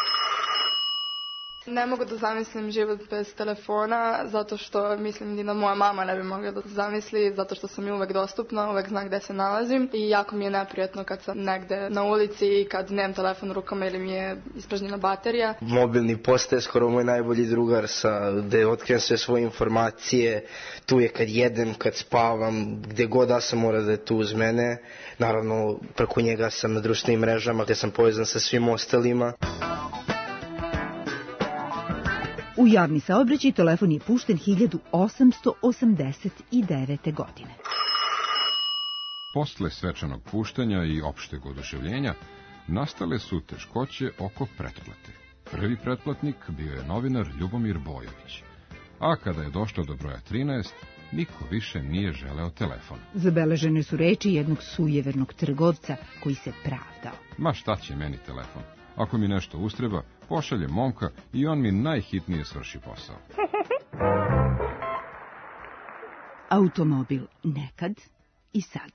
Speaker 9: Ne mogu da zamislim život bez telefona, zato što mislim da moja mama ne bi mogla da zamisli, zato što sam mi uvek dostupna, uvek zna gde se nalazim i jako mi je neprijatno kad sam negde na ulici i kad nemam telefon u rukama ili mi je ispražnjena baterija.
Speaker 10: Mobilni postaje skoro moj najbolji drugar sa gde otkrijem sve svoje informacije, tu je kad jedem, kad spavam, gde god da sam mora da je tu uz mene. Naravno, preko njega sam na društvenim mrežama gde sam povezan sa svim ostalima.
Speaker 2: U javni saobraćaj telefon je pušten hiljadu osamsto osamdeset devete. godine.
Speaker 11: Posle svečanog puštanja i opšteg oduševljenja nastale su teškoće oko pretplate. Prvi pretplatnik bio je novinar Ljubomir Bojović, a kada je došlo do broja trinaest, niko više nije želeo telefon.
Speaker 2: Zabeležene su reči jednog sujevernog trgovca koji se pravdao.
Speaker 11: Ma šta će meni telefon? Ako mi nešto ustreba, pošaljem momka i on mi najhitnije svrši posao.
Speaker 2: Automobil nekad i sad.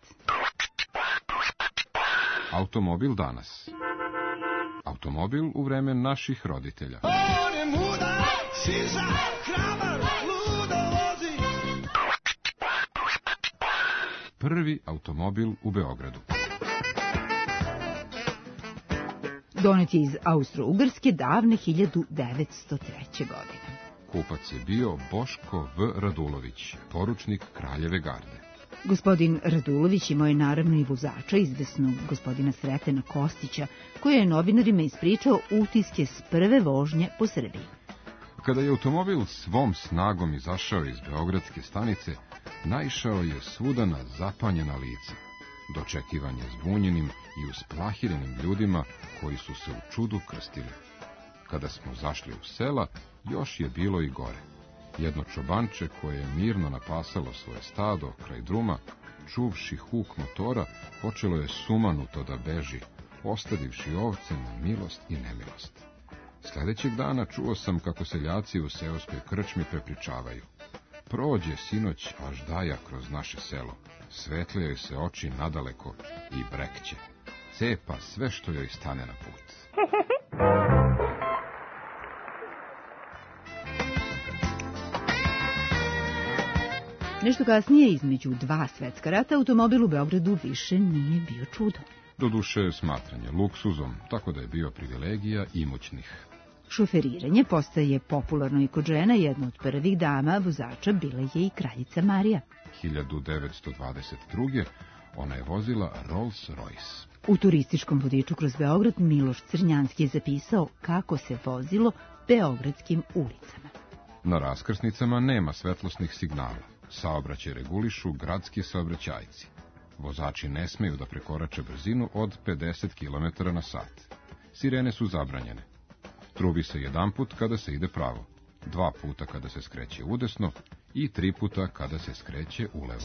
Speaker 11: Automobil danas. Automobil u vreme naših roditelja.
Speaker 3: On je mudar, siza, hrabar, ludo vozi.
Speaker 11: Prvi automobil u Beogradu.
Speaker 2: Donet je iz Austro-Ugarske davne hiljadu devetsto treće. godine.
Speaker 11: Kupac je bio Boško V. Radulović, poručnik Kraljeve garde.
Speaker 2: Gospodin Radulović imao je naravno i vozača, izvesnog gospodina Sretena Kostića, koji je novinarima ispričao utiske s prve vožnje po Srbiji.
Speaker 11: Kada je automobil svom snagom izašao iz beogradske stanice, naišao je svuda na zapanjena lica, dočekivan je zbunjenim i usplahirenim ljudima koji su se u čudu krstili. Kada smo zašli u sela, još je bilo i gore. Jedno čobanče koje je mirno napasalo svoje stado kraj druma, čuvši huk motora, počelo je sumanuto da beži, ostavivši ovce na milost i nemilost. Sljedećeg dana čuo sam kako seljaci u seoskoj krčmi prepričavaju. Prođe sinoć Aždaja kroz naše selo, svetle joj se oči nadaleko i brekće. Cepa sve što joj stane na put.
Speaker 2: Nešto kasnije, između dva svetska rata, automobil u Beogradu više nije bio čudo.
Speaker 11: Doduše smatranje luksuzom, tako da je bio privilegija imućnih.
Speaker 2: Šoferiranje postaje popularno i kod žena, jedna od prvih dama vozača bila je i kraljica Marija.
Speaker 11: hiljadu devetsto dvadeset druge. ona je vozila Rolls Royce.
Speaker 2: U turističkom vodiču kroz Beograd Miloš Crnjanski je zapisao kako se vozilo beogradskim ulicama.
Speaker 11: Na raskrsnicama nema svetlosnih signala. Saobraćaj regulišu gradski saobraćajci. Vozači ne smeju da prekorače brzinu od pedeset kilometara na sat. Sirene su zabranjene. Trubi se jedan put kada se ide pravo, dva puta kada se skreće udesno i tri puta kada se skreće ulevo.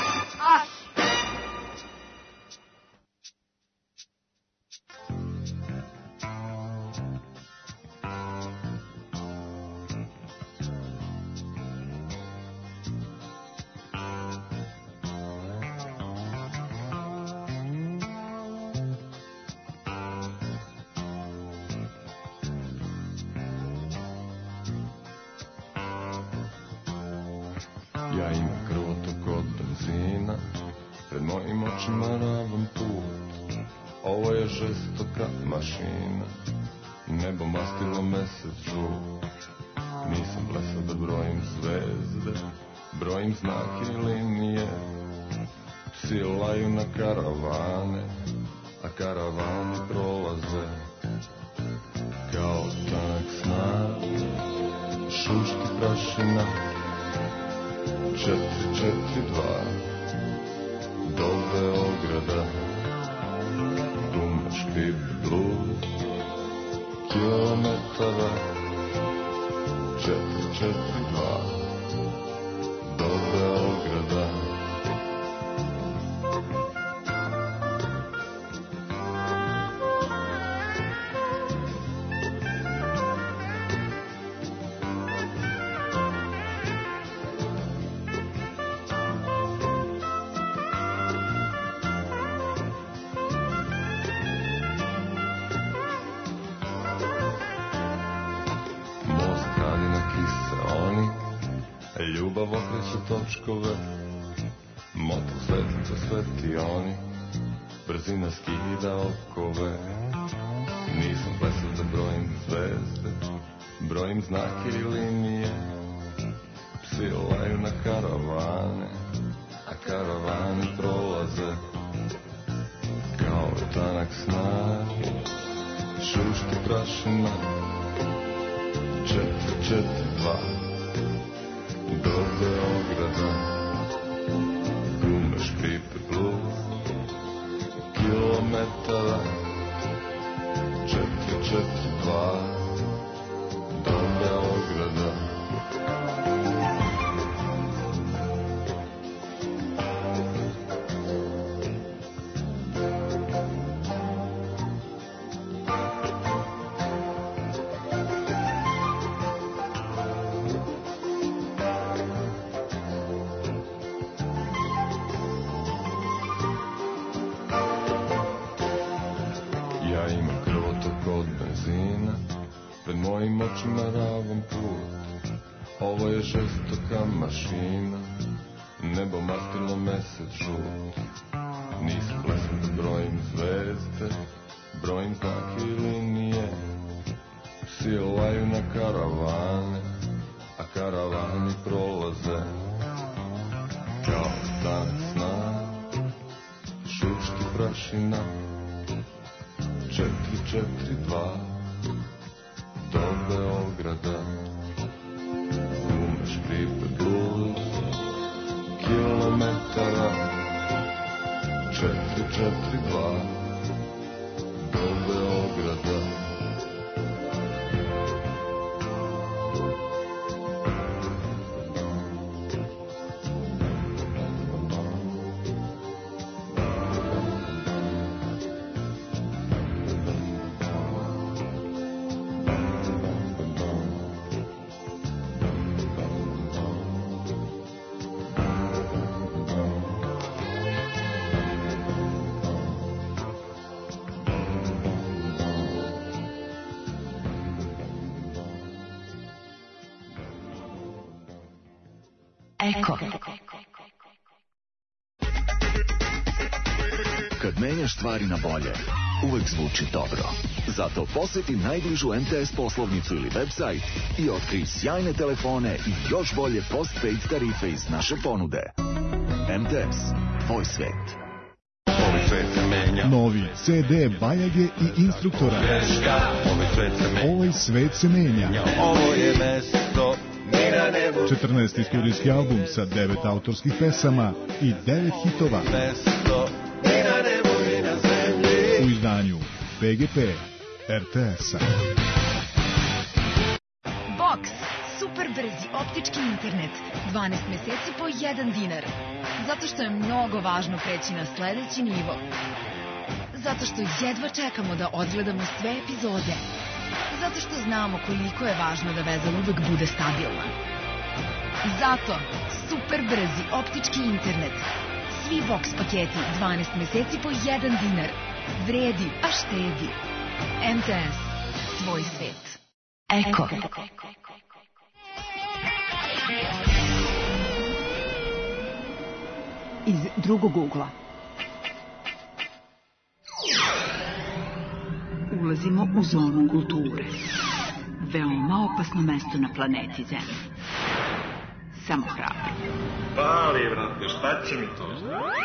Speaker 3: Ja imam krvotok od benzina, pred mojim očima ravan put. Ovo je žestoka mašina, nebo mastilo mesec žut. Nisam blesav da brojim zvezde, brojim znake i linije. Psi laju na karavane, a karavani prolaze. Kao tanak snag, šušti prašina. Četiri, četiri, dva, do Beograda, Dumački blud, kilometara. Četiri, četiri, dva, do Beograda. Ljubav okreće točkove, motor svetlica sveti oni, brzina skida okove. Nisam blesav da brojim zvezde, brojim znake i linije. Psi laju na karavane, a karavani prolaze. Kao tanak snag, šušti prašina. Četiri, četiri, dva, do Beograda, gume škripe plus, kilometara. Četiri, četiri, dva, do Beograda. Ja imam krvotok od benzina, pred mojim očima ravan put. Ovo je žestoka mašina, nebo mastilo mesec žut. Nisam blesav da brojim zvezde, brojim znake i linije. Psi laju na karavane, a karavani prolaze. Kao tanak snag, mašina. Četiri, četiri, dva, do Beograda. Umeš pripe bluz, kilometara. Četiri, četiri, dva, do Beograda.
Speaker 12: Eko. Kad menjaš stvari na bolje, uvek zvuči dobro. Zato poseti najbližu M T S poslovnicu ili website i otkri sjajne telefone i još bolje postpaid tarife iz naše ponude. M T S, tvoj svet.
Speaker 3: Ovaj svet se menja.
Speaker 8: Novi C D Bajage i Instruktora.
Speaker 3: Ovaj svet se menja.
Speaker 8: Ovaj svet se menja.
Speaker 3: Ovo je mesto
Speaker 8: četrnaesti studijski album sa devet autorskih pesama i devet hitova. U izdanju P G P R T S-a.
Speaker 13: Box. Super brzi optički internet. dvanaest meseci po jedan dinar. Zato što je mnogo važno preći na sledeći nivo. Zato što jedva čekamo da odgledamo sve epizode. Zato što znamo koliko je važno da veza uvek bude stabilna. Zato super brzi optički internet. Svi Box paketi dvanaest meseci po jedan dinar. Vredi, a štedi. M T S. Tvoj svet. Eko.
Speaker 2: Iz drugog ugla. Ulazimo u zonu kulture. Veoma opasno mesto na planeti Zemlji. Samo hrabro.
Speaker 14: Pali, brate, šta će mi to?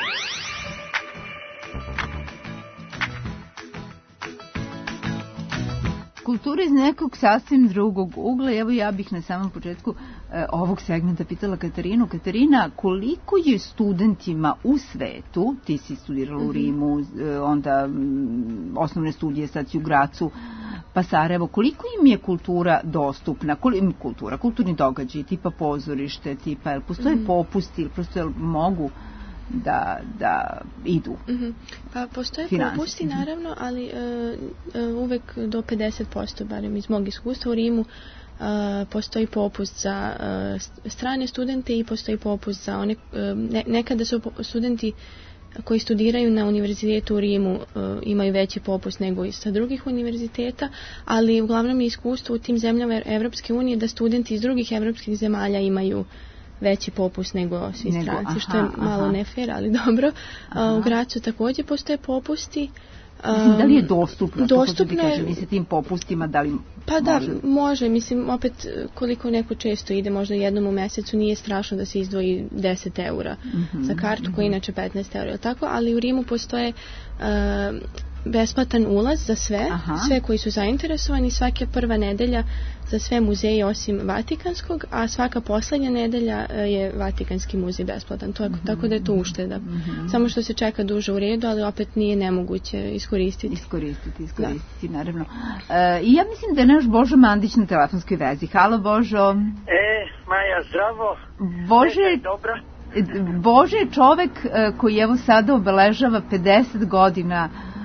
Speaker 2: Kultura iz nekog sasvim drugog ugla. Evo ja bih na samom početku e, ovog segmenta pitala Katarinu. Katarina, koliko je studentima u svetu, ti si studirala u Rimu, e, onda m, osnovne studije, sad si u Gracu, pa Sarajevo, koliko im je kultura dostupna, koliko, kultura, kulturni događaj, tipa pozorište, tipa, jel postoje mm. popusti, ili prosto jel mogu da, da idu?
Speaker 4: Mm-hmm. Pa postoje
Speaker 2: finansi.
Speaker 4: Popusti, naravno, ali uh, uh, uvek do pedeset posto, barem iz mog iskustva u Rimu, uh, postoji popust za uh, strane studente i postoji popust za one, uh, ne, nekada su studenti koji studiraju na univerzitetu u Rimu uh, imaju veći popust nego i sa drugih univerziteta, ali uglavnom je iskustvo u tim zemljama Evropske unije da studenti iz drugih evropskih zemalja imaju veći popust nego svi nego, stranci, aha, što je malo aha. nefer, ali dobro. Aha. U Gracu također postoje popusti.
Speaker 2: Mislim, da li je dostupno?
Speaker 4: Dostupno je.
Speaker 2: Mislim, tim popustima, da li
Speaker 4: pa
Speaker 2: može?
Speaker 4: da, može. Mislim, opet, koliko neko često ide, možda jednom u mesecu, nije strašno da se izdvoji deset eura mm-hmm, za kartu, mm-hmm. koja je inače petnaest eura, tako? Ali u Rimu postoje uh, besplatan ulaz za sve, aha. sve koji su zainteresovani, svaka prva nedelja za sve muzeje osim Vatikanskog, a svaka poslednja nedelja je Vatikanski muzej besplatan. To je, mm-hmm. Tako da je to ušteda. Mm-hmm. Samo što se čeka duže u redu, ali opet nije nemoguće iskoristiti.
Speaker 2: Iskoristiti, iskoristiti, da. Naravno. E, I ja mislim da je naš Božo Mandić na telefonskoj vezi. Halo, Božo.
Speaker 15: E, Maja, zdravo.
Speaker 2: Bože,
Speaker 15: e, dobra.
Speaker 2: Bože je čovek koji evo sada obeležava pedeset godina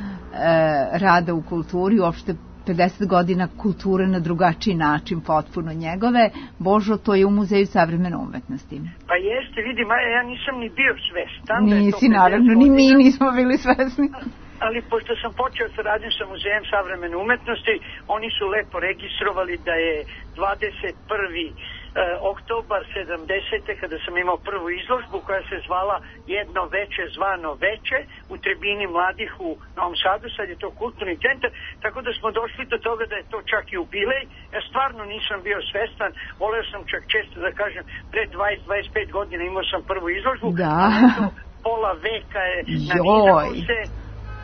Speaker 2: rada u kulturi, uopšte pedeset godina kulture na drugačiji način, potpuno njegove. Božo, to je u Muzeju savremene umetnosti.
Speaker 15: Pa jeste, vidi, Maja, ja nisam ni bio svestan.
Speaker 2: Nisi, naravno, ni mi nismo bili svesni.
Speaker 15: Ali pošto sam počeo sa radim sa Muzejem savremene umetnosti, oni su lepo registrovali da je dvadeset prvi oktobar sedamdesete kada sam imao prvu izložbu koja se zvala Jedno veče zvano veče u tribini mladih u Novom Sadu, sad je to kulturni centar, tako da smo došli do toga da je to čak i jubilej. Ja stvarno nisam bio svestan, voleo sam čak često da kažem, pre dvadeset do dvadeset pet godina imao sam prvu izložbu,
Speaker 2: da.
Speaker 15: A to pola veka je navijao se.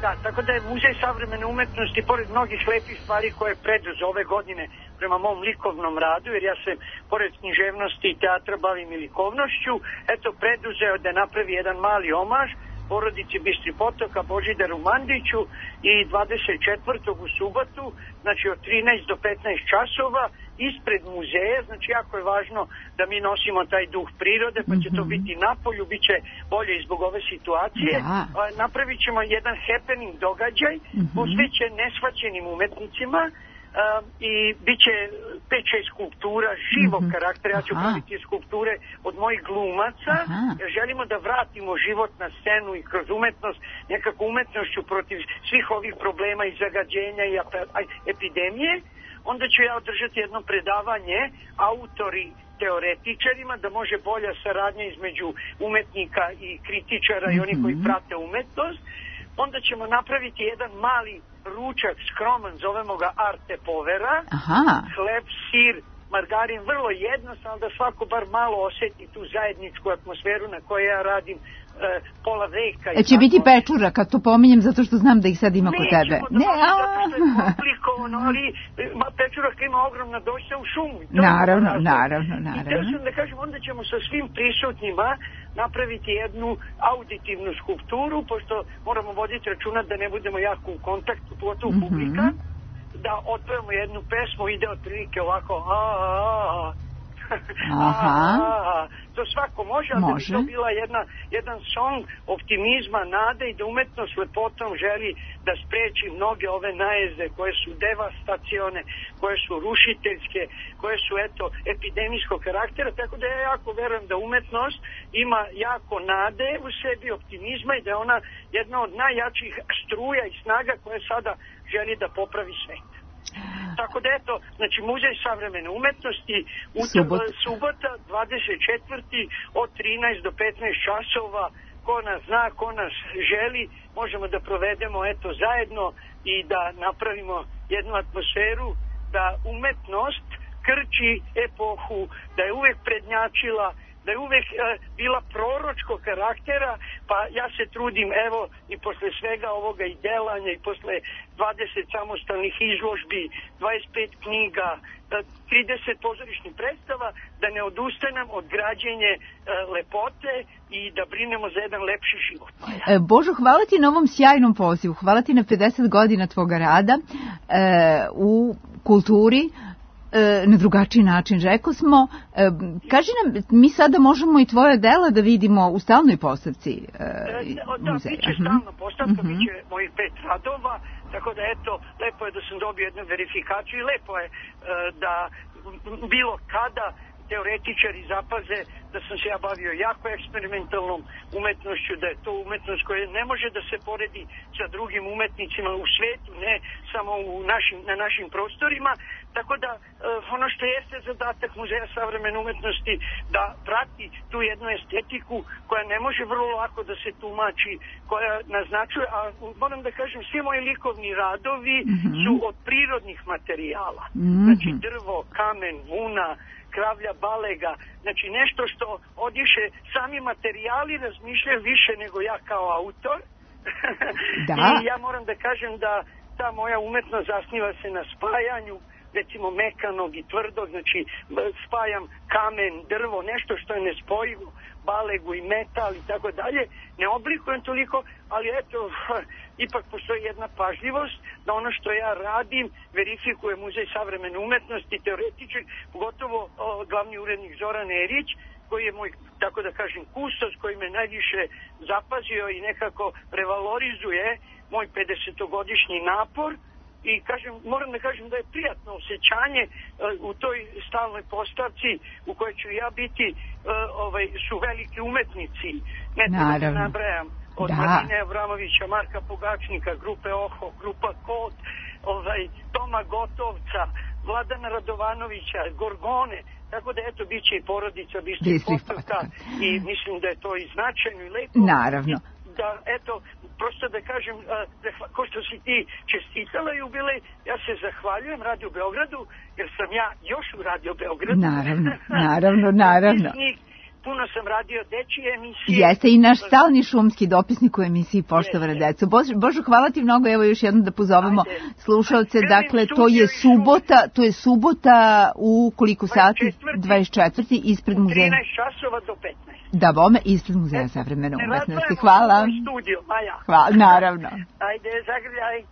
Speaker 15: Da, tako da je Muzej savremene umetnosti, pored mnogih lepih stvari koje je preduzeo ove godine prema mom likovnom radu, jer ja se pored književnosti i teatra bavim i likovnošću, eto preduzeo da napravi jedan mali omaž porodici Bistri Potoka, Božidaru Mandiću i dvadeset četvrtog u subotu, znači od trinaest do petnaest časova, ispred muzeja, znači jako je važno da mi nosimo taj duh prirode, pa će to biti napolju, bit će bolje i zbog ove situacije.
Speaker 2: Da.
Speaker 15: Napravit ćemo jedan happening događaj,
Speaker 2: Mm-hmm.
Speaker 15: posvećen nesvaćenim umetnicima, Uh, i bit će pet šest skulptura živog
Speaker 2: Mhm.
Speaker 15: karaktera. Ja ću
Speaker 2: Aha.
Speaker 15: praviti skulpture od mojih glumaca,
Speaker 2: Aha.
Speaker 15: jer želimo da vratimo život na scenu i kroz umetnost, nekako umetnošću protiv svih ovih problema i zagađenja i ap- epidemije. Onda ću ja održati jedno predavanje autori teoretičarima, da može bolja saradnja između umetnika i kritičara i onih koji
Speaker 2: Mhm.
Speaker 15: prate umetnost. Onda ćemo napraviti jedan mali ručak, skroman, zovemo ga Arte Povera.
Speaker 2: Aha.
Speaker 15: Hleb, sir, margarin, vrlo jednostavno, da svako bar malo osjeti tu zajedničku atmosferu na kojoj ja radim e, pola veka.
Speaker 2: E, će biti pečura, kad to pominjem, zato što znam da ih sad ima kod tebe.
Speaker 15: Nećemo
Speaker 2: Ne,
Speaker 15: doći,
Speaker 2: a...
Speaker 15: zato što je komplikovano, ali ma, pečuraka ima ogromna, doći se u šumu. I to je
Speaker 2: Naravno,
Speaker 15: razlog.
Speaker 2: naravno,
Speaker 15: I
Speaker 2: naravno.
Speaker 15: htio sam da kažem, onda ćemo sa svim prisutnima napraviti jednu auditivnu skulpturu, pošto moramo voditi računa da ne budemo jako u kontaktu, pogotovo
Speaker 2: Mhm.
Speaker 15: publika, da otpevamo jednu pesmu, ide otprilike ovako a a a
Speaker 2: Aha.
Speaker 15: a, to svako može, ali da bi
Speaker 2: Može.
Speaker 15: to bila jedna, jedan song optimizma, nade i da umetnost lepotom želi da spreči mnoge ove najezde koje su devastacione, koje su rušiteljske, koje su eto epidemijskog karaktera, tako da ja jako verujem da umetnost ima jako nade u sebi, optimizma i da je ona jedna od najjačih struja i snaga koje sada želi da popravi svet. Tako da eto, znači Muzej savremene umetnosti u
Speaker 2: Subota.
Speaker 15: subota dvadeset četvrtog od trinaest do petnaest časova, ko nas zna, ko nas želi, možemo da provedemo eto zajedno i da napravimo jednu atmosferu da umetnost krči epohu, da je uvek prednjačila, da je uvek e, bila proročkog karaktera, pa ja se trudim, evo, i posle svega ovoga i delanja, i posle dvadeset samostalnih izložbi, dvadeset pet knjiga, trideset pozorišnih predstava, da ne odustanem od građenje e, lepote i da brinemo za jedan lepši život.
Speaker 2: E, Božo, hvala ti na ovom sjajnom pozivu, hvala ti na pedeset godina tvoga rada e, u kulturi, na drugačiji način, rekao smo. E, kaži nam, mi sada možemo i tvoje dela da vidimo u stalnoj postavci e,
Speaker 15: da,
Speaker 2: muzeja.
Speaker 15: bit će stalna postavka,
Speaker 2: uh-huh.
Speaker 15: bit će mojih pet radova, tako da eto, lepo je da sam dobio jednu verifikaciju i lepo je e, da bilo kada teoretičari zapaze da sam se ja bavio jako eksperimentalnom umetnošću, da je to umetnost koja ne može da se poredi sa drugim umetnicima u svetu, ne samo u našim, na našim prostorima, tako da ono što jeste zadatak Muzeja savremene umetnosti da prati tu jednu estetiku koja ne može vrlo lako da se tumači, koja naznačuje, a moram da kažem, svi moji likovni radovi mm-hmm. su od prirodnih materijala, mm-hmm. znači drvo, kamen, vuna, kravlja, balega, znači nešto što odiše, sami materijali razmišljaju više nego ja kao autor.
Speaker 2: Da.
Speaker 15: I ja moram da kažem da ta moja umetnost zasniva se na spajanju, recimo mekanog i tvrdog, znači spajam kamen, drvo, nešto što je nespojivo, balegu i metal i tako dalje, ne oblikujem toliko, ali eto, ipak postoji jedna pažljivost da ono što ja radim verifikuje Muzej savremene umetnosti, teoretičar, pogotovo o, glavni urednik Zoran Erić, koji je moj, tako da kažem, kustos, koji me najviše zapazio i nekako revalorizuje moj pedesetogodišnji napor. I kažem, moram da kažem da je prijatno osjećanje uh, u toj stalnoj postavci u kojoj ću ja biti, uh, ovaj, su veliki umetnici. Ne treba da nabrajam. Od da. Marine Avramovića, Marka Pogačnika, grupe Oho, grupa Kod, ovaj, Toma Gotovca, Vladana Radovanovića, Gorgone. Tako da eto, bit će i porodica Bistrih Potoka i mislim da je to i značajno i lepo.
Speaker 2: Naravno.
Speaker 15: Da, eto, prosto da kažem, ko što si ti čestitala jubilej, ja se zahvaljujem Radio Beogradu, jer sam ja još u Radio Beogradu.
Speaker 2: Naravno, naravno, naravno.
Speaker 15: Pisnik, puno sam radio dečije emisije.
Speaker 2: Jeste i naš stalni šumski dopisnik u emisiji Poštovana deco. Bože, Božo, hvala ti mnogo, evo još jednom da pozovemo slušalce, dakle to je subota, to je subota u koliko sati? dvadeset četvrti ispred muzeja.
Speaker 15: trinaest časova do petnaest.
Speaker 2: Da, bome, ispred muzeja savremene umetnosti. Hvala.
Speaker 15: Studio, Maja.
Speaker 2: Hvala, naravno.
Speaker 15: Ajde, zagrljaj.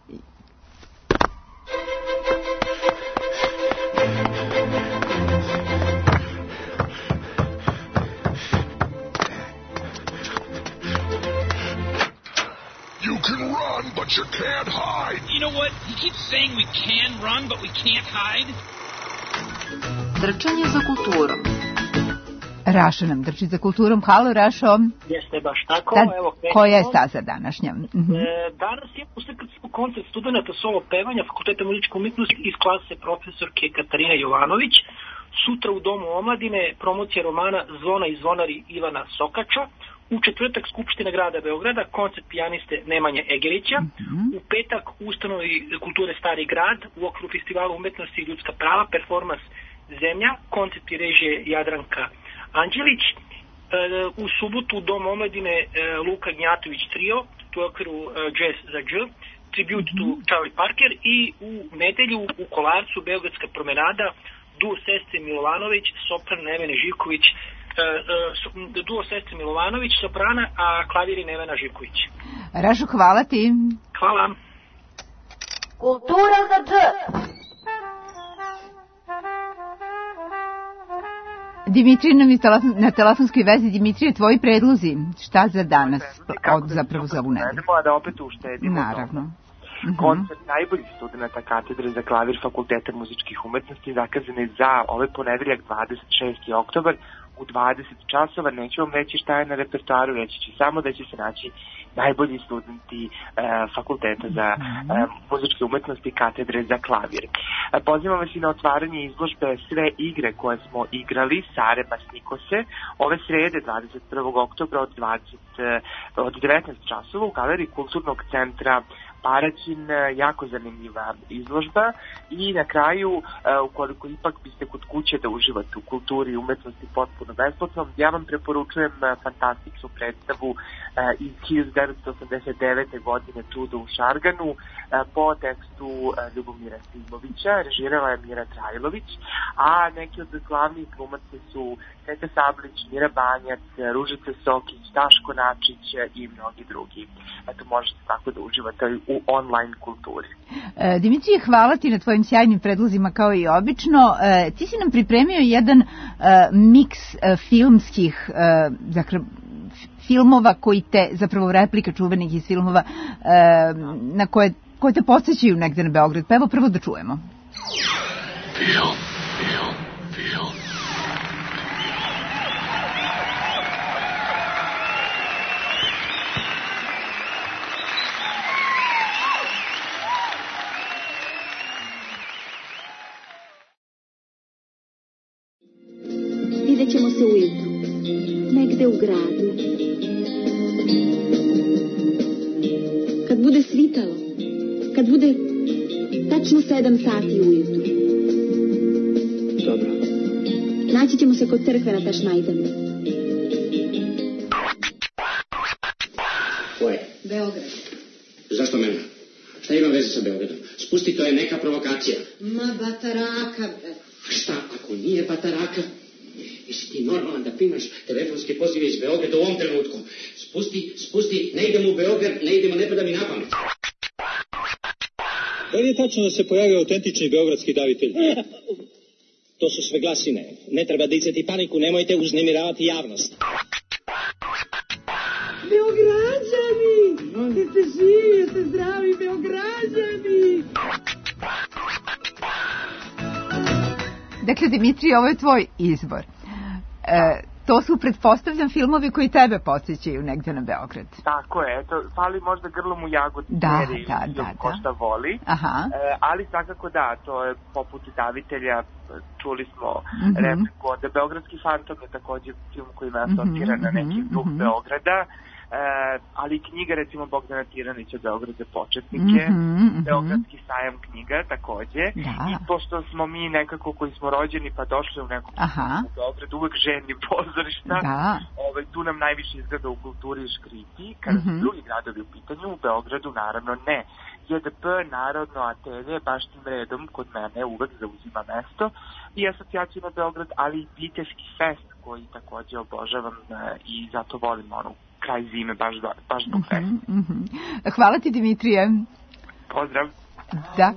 Speaker 16: You can run, but you can't hide.
Speaker 17: You know what? He keeps saying we can run, but we can't hide.
Speaker 18: Trčanje za kulturom.
Speaker 2: Rašo nam trči za kulturom. Halo, Rašo.
Speaker 19: Jeste baš tako.
Speaker 2: Tad,
Speaker 19: evo,
Speaker 2: koja je staza današnja?
Speaker 19: Uh-huh. E, danas je uslikati koncert studenta solo pevanja Fakulteta muzičke umetnosti iz klase profesorke Katarine Jovanović. Sutra u Domu omladine promocija romana Zvona i zvonari Ivana Sokača. U četvrtak Skupština grada Beograda, koncert pijaniste Nemanje Egerića. Mm-hmm. U petak u ustanovi kulture Stari grad u okviru festivala umetnosti i ljudska prava, performans Zemlja, koncert i režije Jadranka Anđelić. E, u subotu u Dom omladine e, Luka Gnjatović trio, u okviru e, Jazz za Dž, tribute mm-hmm. to Charlie Parker i u nedelju u Kolarcu Beogradska promenada, duo sestre Milovanović, sopran Nevene Živković, Uh, uh, duo sestre Milovanović, soprana, a klaviri Nevena Živković.
Speaker 2: Rašo, hvala ti.
Speaker 19: Hvala.
Speaker 1: Kultura za Dž.
Speaker 2: Dimitrij nam je na telefonskoj vezi. Dimitrije, tvoji predlozi, šta za danas, od, zapravo za ovu nedelju?
Speaker 20: Da opet uštedimo.
Speaker 2: Naravno.
Speaker 20: Mm-hmm. Koncert najboljih studenta katedre za klavir Fakulteta muzičkih umetnosti zakazan je za ovaj ponedeljak dvadeset šesti oktobar u dvadeset časova. Neću vam reći šta je na repertoaru, reći ću samo da će se naći najbolji studenti e, Fakulteta za e, muzičke umetnosti katedre za klavir. E, pozivam vas i na otvaranje izložbe Sve igre koje smo igrali, Sare Basnikose, ove srede dvadeset prvog oktobra od, dvadeset, od devetnaest časova u galeriji Kulturnog centra Paraćin, jako zanimljiva izložba. I na kraju, ukoliko ipak biste kod kuće da uživate u kulturi i umetnosti potpuno besplatno, ja vam preporučujem fantastičnu predstavu iz hiljadu devetsto osamdeset devete godine Čudo u Šarganu po tekstu Ljubomira Simovića, režirala je Mira Trajlović, a neki od glavnih glumaca su Seta Sablić, Mira Banjac, Ružica Sokić, Daško Načić i mnogi drugi. Eto, možete tako da uživate u online kulturi.
Speaker 2: E, Dimitrije, hvala ti na tvojim sjajnim predlozima kao i obično. E, ti si nam pripremio jedan e, miks e, filmskih e, dakle, filmova koji te, zapravo replika čuvenih iz filmova e, na koje, koje te podsjećaju negde na Beograd. Pa evo prvo da čujemo.
Speaker 16: Film, film, film.
Speaker 21: Vidjet ćemo se ujutru, negde u gradu. Kad bude svitalo, kad bude tačno sedam sati ujutru.
Speaker 22: Dobro.
Speaker 21: Naći ćemo se kod crkve na Tašmajdanu.
Speaker 22: Ko je?
Speaker 21: Beograd.
Speaker 22: Zašto mene? Šta ima veze sa Beogradom? Spusti, to je neka provokacija.
Speaker 21: Ma, bataraka, bre.
Speaker 22: Šta, ako nije bataraka? Jesi ti normalan da primaš telefonske pozive iz Beograda u ovom trenutku? Spusti, spusti, ne idemo u Beograd, ne idemo, ne pada mi na pamet.
Speaker 23: Da li je tačno da se pojavio autentični beogradski davitelj? To su sve glasine. Ne treba dicati paniku, nemojte uznemiravati javnost.
Speaker 21: Beograđani! Jeste živi, jeste zdravi, Beograđani!
Speaker 2: Dakle, Dimitrije, ovo je tvoj izbor. E, to su, pretpostavljam, filmovi koji tebe podsjećaju negde na Beograd.
Speaker 20: Tako je, eto, fali možda Grlom u jagodi,
Speaker 2: da,
Speaker 20: seriji,
Speaker 2: da, da,
Speaker 20: ko šta voli.
Speaker 2: Aha.
Speaker 20: E, ali svakako da, to je poput davitelja, čuli smo
Speaker 2: mm-hmm.
Speaker 20: repliku od Beogradski fantom, je također film koji me asocira mm-hmm, na neki duh mm-hmm. Beograda. ali i knjiga recimo Bogdana Tiranića Beograd za početnike,
Speaker 2: Mhm, mhm.
Speaker 20: Beogradski sajam knjiga takođe.
Speaker 2: Da.
Speaker 20: I pošto smo mi nekako koji smo rođeni pa došli u neku
Speaker 2: Aha.
Speaker 20: u Beograd uvek željni pozorišta,
Speaker 2: Da.
Speaker 20: ovaj, tu nam najviše izgleda u kulturi i škriti. Kada su
Speaker 2: Mhm.
Speaker 20: drugi gradovi u pitanju, u Beogradu naravno ne. J D P, Narodno atelje, baš tim redom kod mene uvek zauzima mesto i asocijacija na Beograd, ali i Viteški fest koji takođe obožavam e, i zato volim onu kraj zime baš, do, baš zbog festa.
Speaker 2: Mhm, mhm. Hvala ti, Dimitrije.
Speaker 20: Pozdrav.
Speaker 2: Da.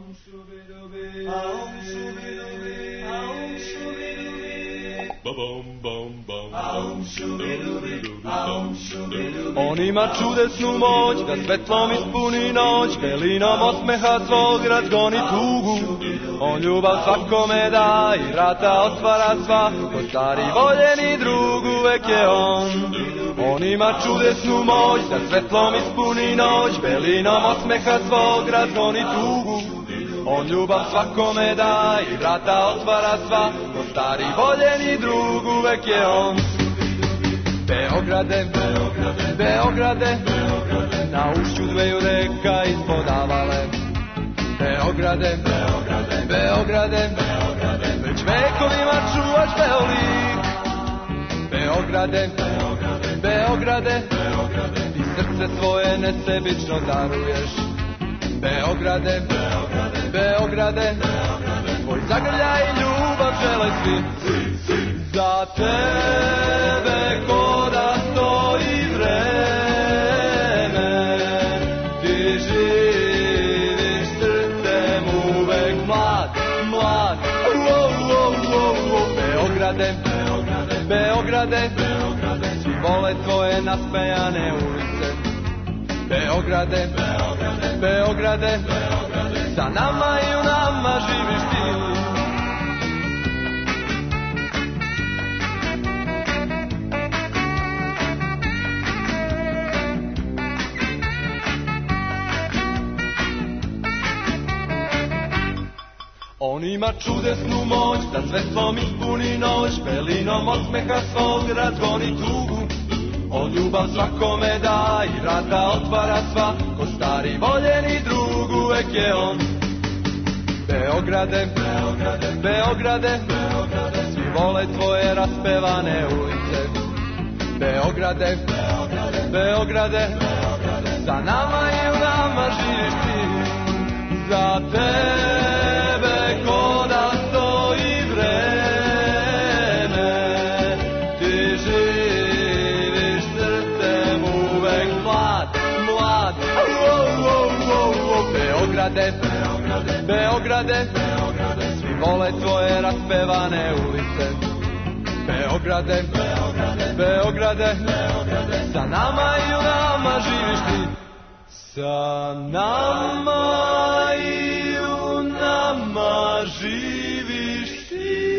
Speaker 6: On ima čudesnu moć da svetlom ispuni noć, belinom osmeha svog razgoni tugu. On ljubav svakome da i vrata otvara sva, ko stari voljeni drug uvek je on. On ima čudesnu moć da svetlom ispuni noć, belinom osmeha svog razgoni tugu. On ljubav svakome da i vrata otvara sva, ko stari voljeni drug uvek je on. Beograde, Beograde, Beograde, na ušću dveju reka ispod Avale. Beograde, Beograde, Beograde, već vekovima čuvaš Beolik. Beograde, Beograde, Beograde, ti srce svoje nesebično daruješ. Beograde, Beograde, Beograde, tvoj zagrljaj i ljubav žele svi. Za tebe ko da stoji vreme, ti živiš srcem uvek mlad, mlad. Oh, oh, oh, oh. Beograde, Beograde, Beograde, Beograde, svi vole tvoje naspejane ulice. Beograde, Beograde, Beograde, Beograde, sa nama i u nama živiš ti. On ima čudesnu moć da svetlom ispuni noć, belinom osmeha svog razgoni tugu. On ljubav svakome da i vrata otvara sva, ko stari voljeni drug uvek je on. Beograde, Beograde, Beograde, Beograde, svi vole tvoje raspevane ulice. Beograde, Beograde, Beograde, Beograde, sa nama i u nama živiš ti. Za tebe ko da stoji vreme, ti živiš srcem uvek mlad, mlad. Oh, oh, oh, oh. Beograde, Beograde, Beograde, Beograde, svi vole tvoje raspevane ulice. Beograde, Beograde, Beograde, Beograde, sa nama i u nama živiš ti. Sa nama i u nama živiš ti.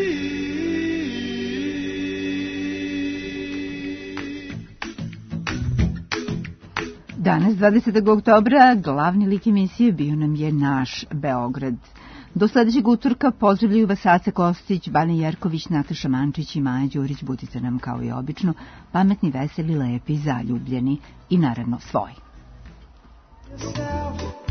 Speaker 2: Danas, dvadesetog oktobra, glavni lik emisije bio nam je naš Beograd. Do sledećeg utorka pozdravljaju vas Aca Kostić, Bane Jerković, Nataša Mančić i Maja Đurić. Budite nam kao i obično pametni, veseli, lepi, zaljubljeni i naravno svoji. Yourself.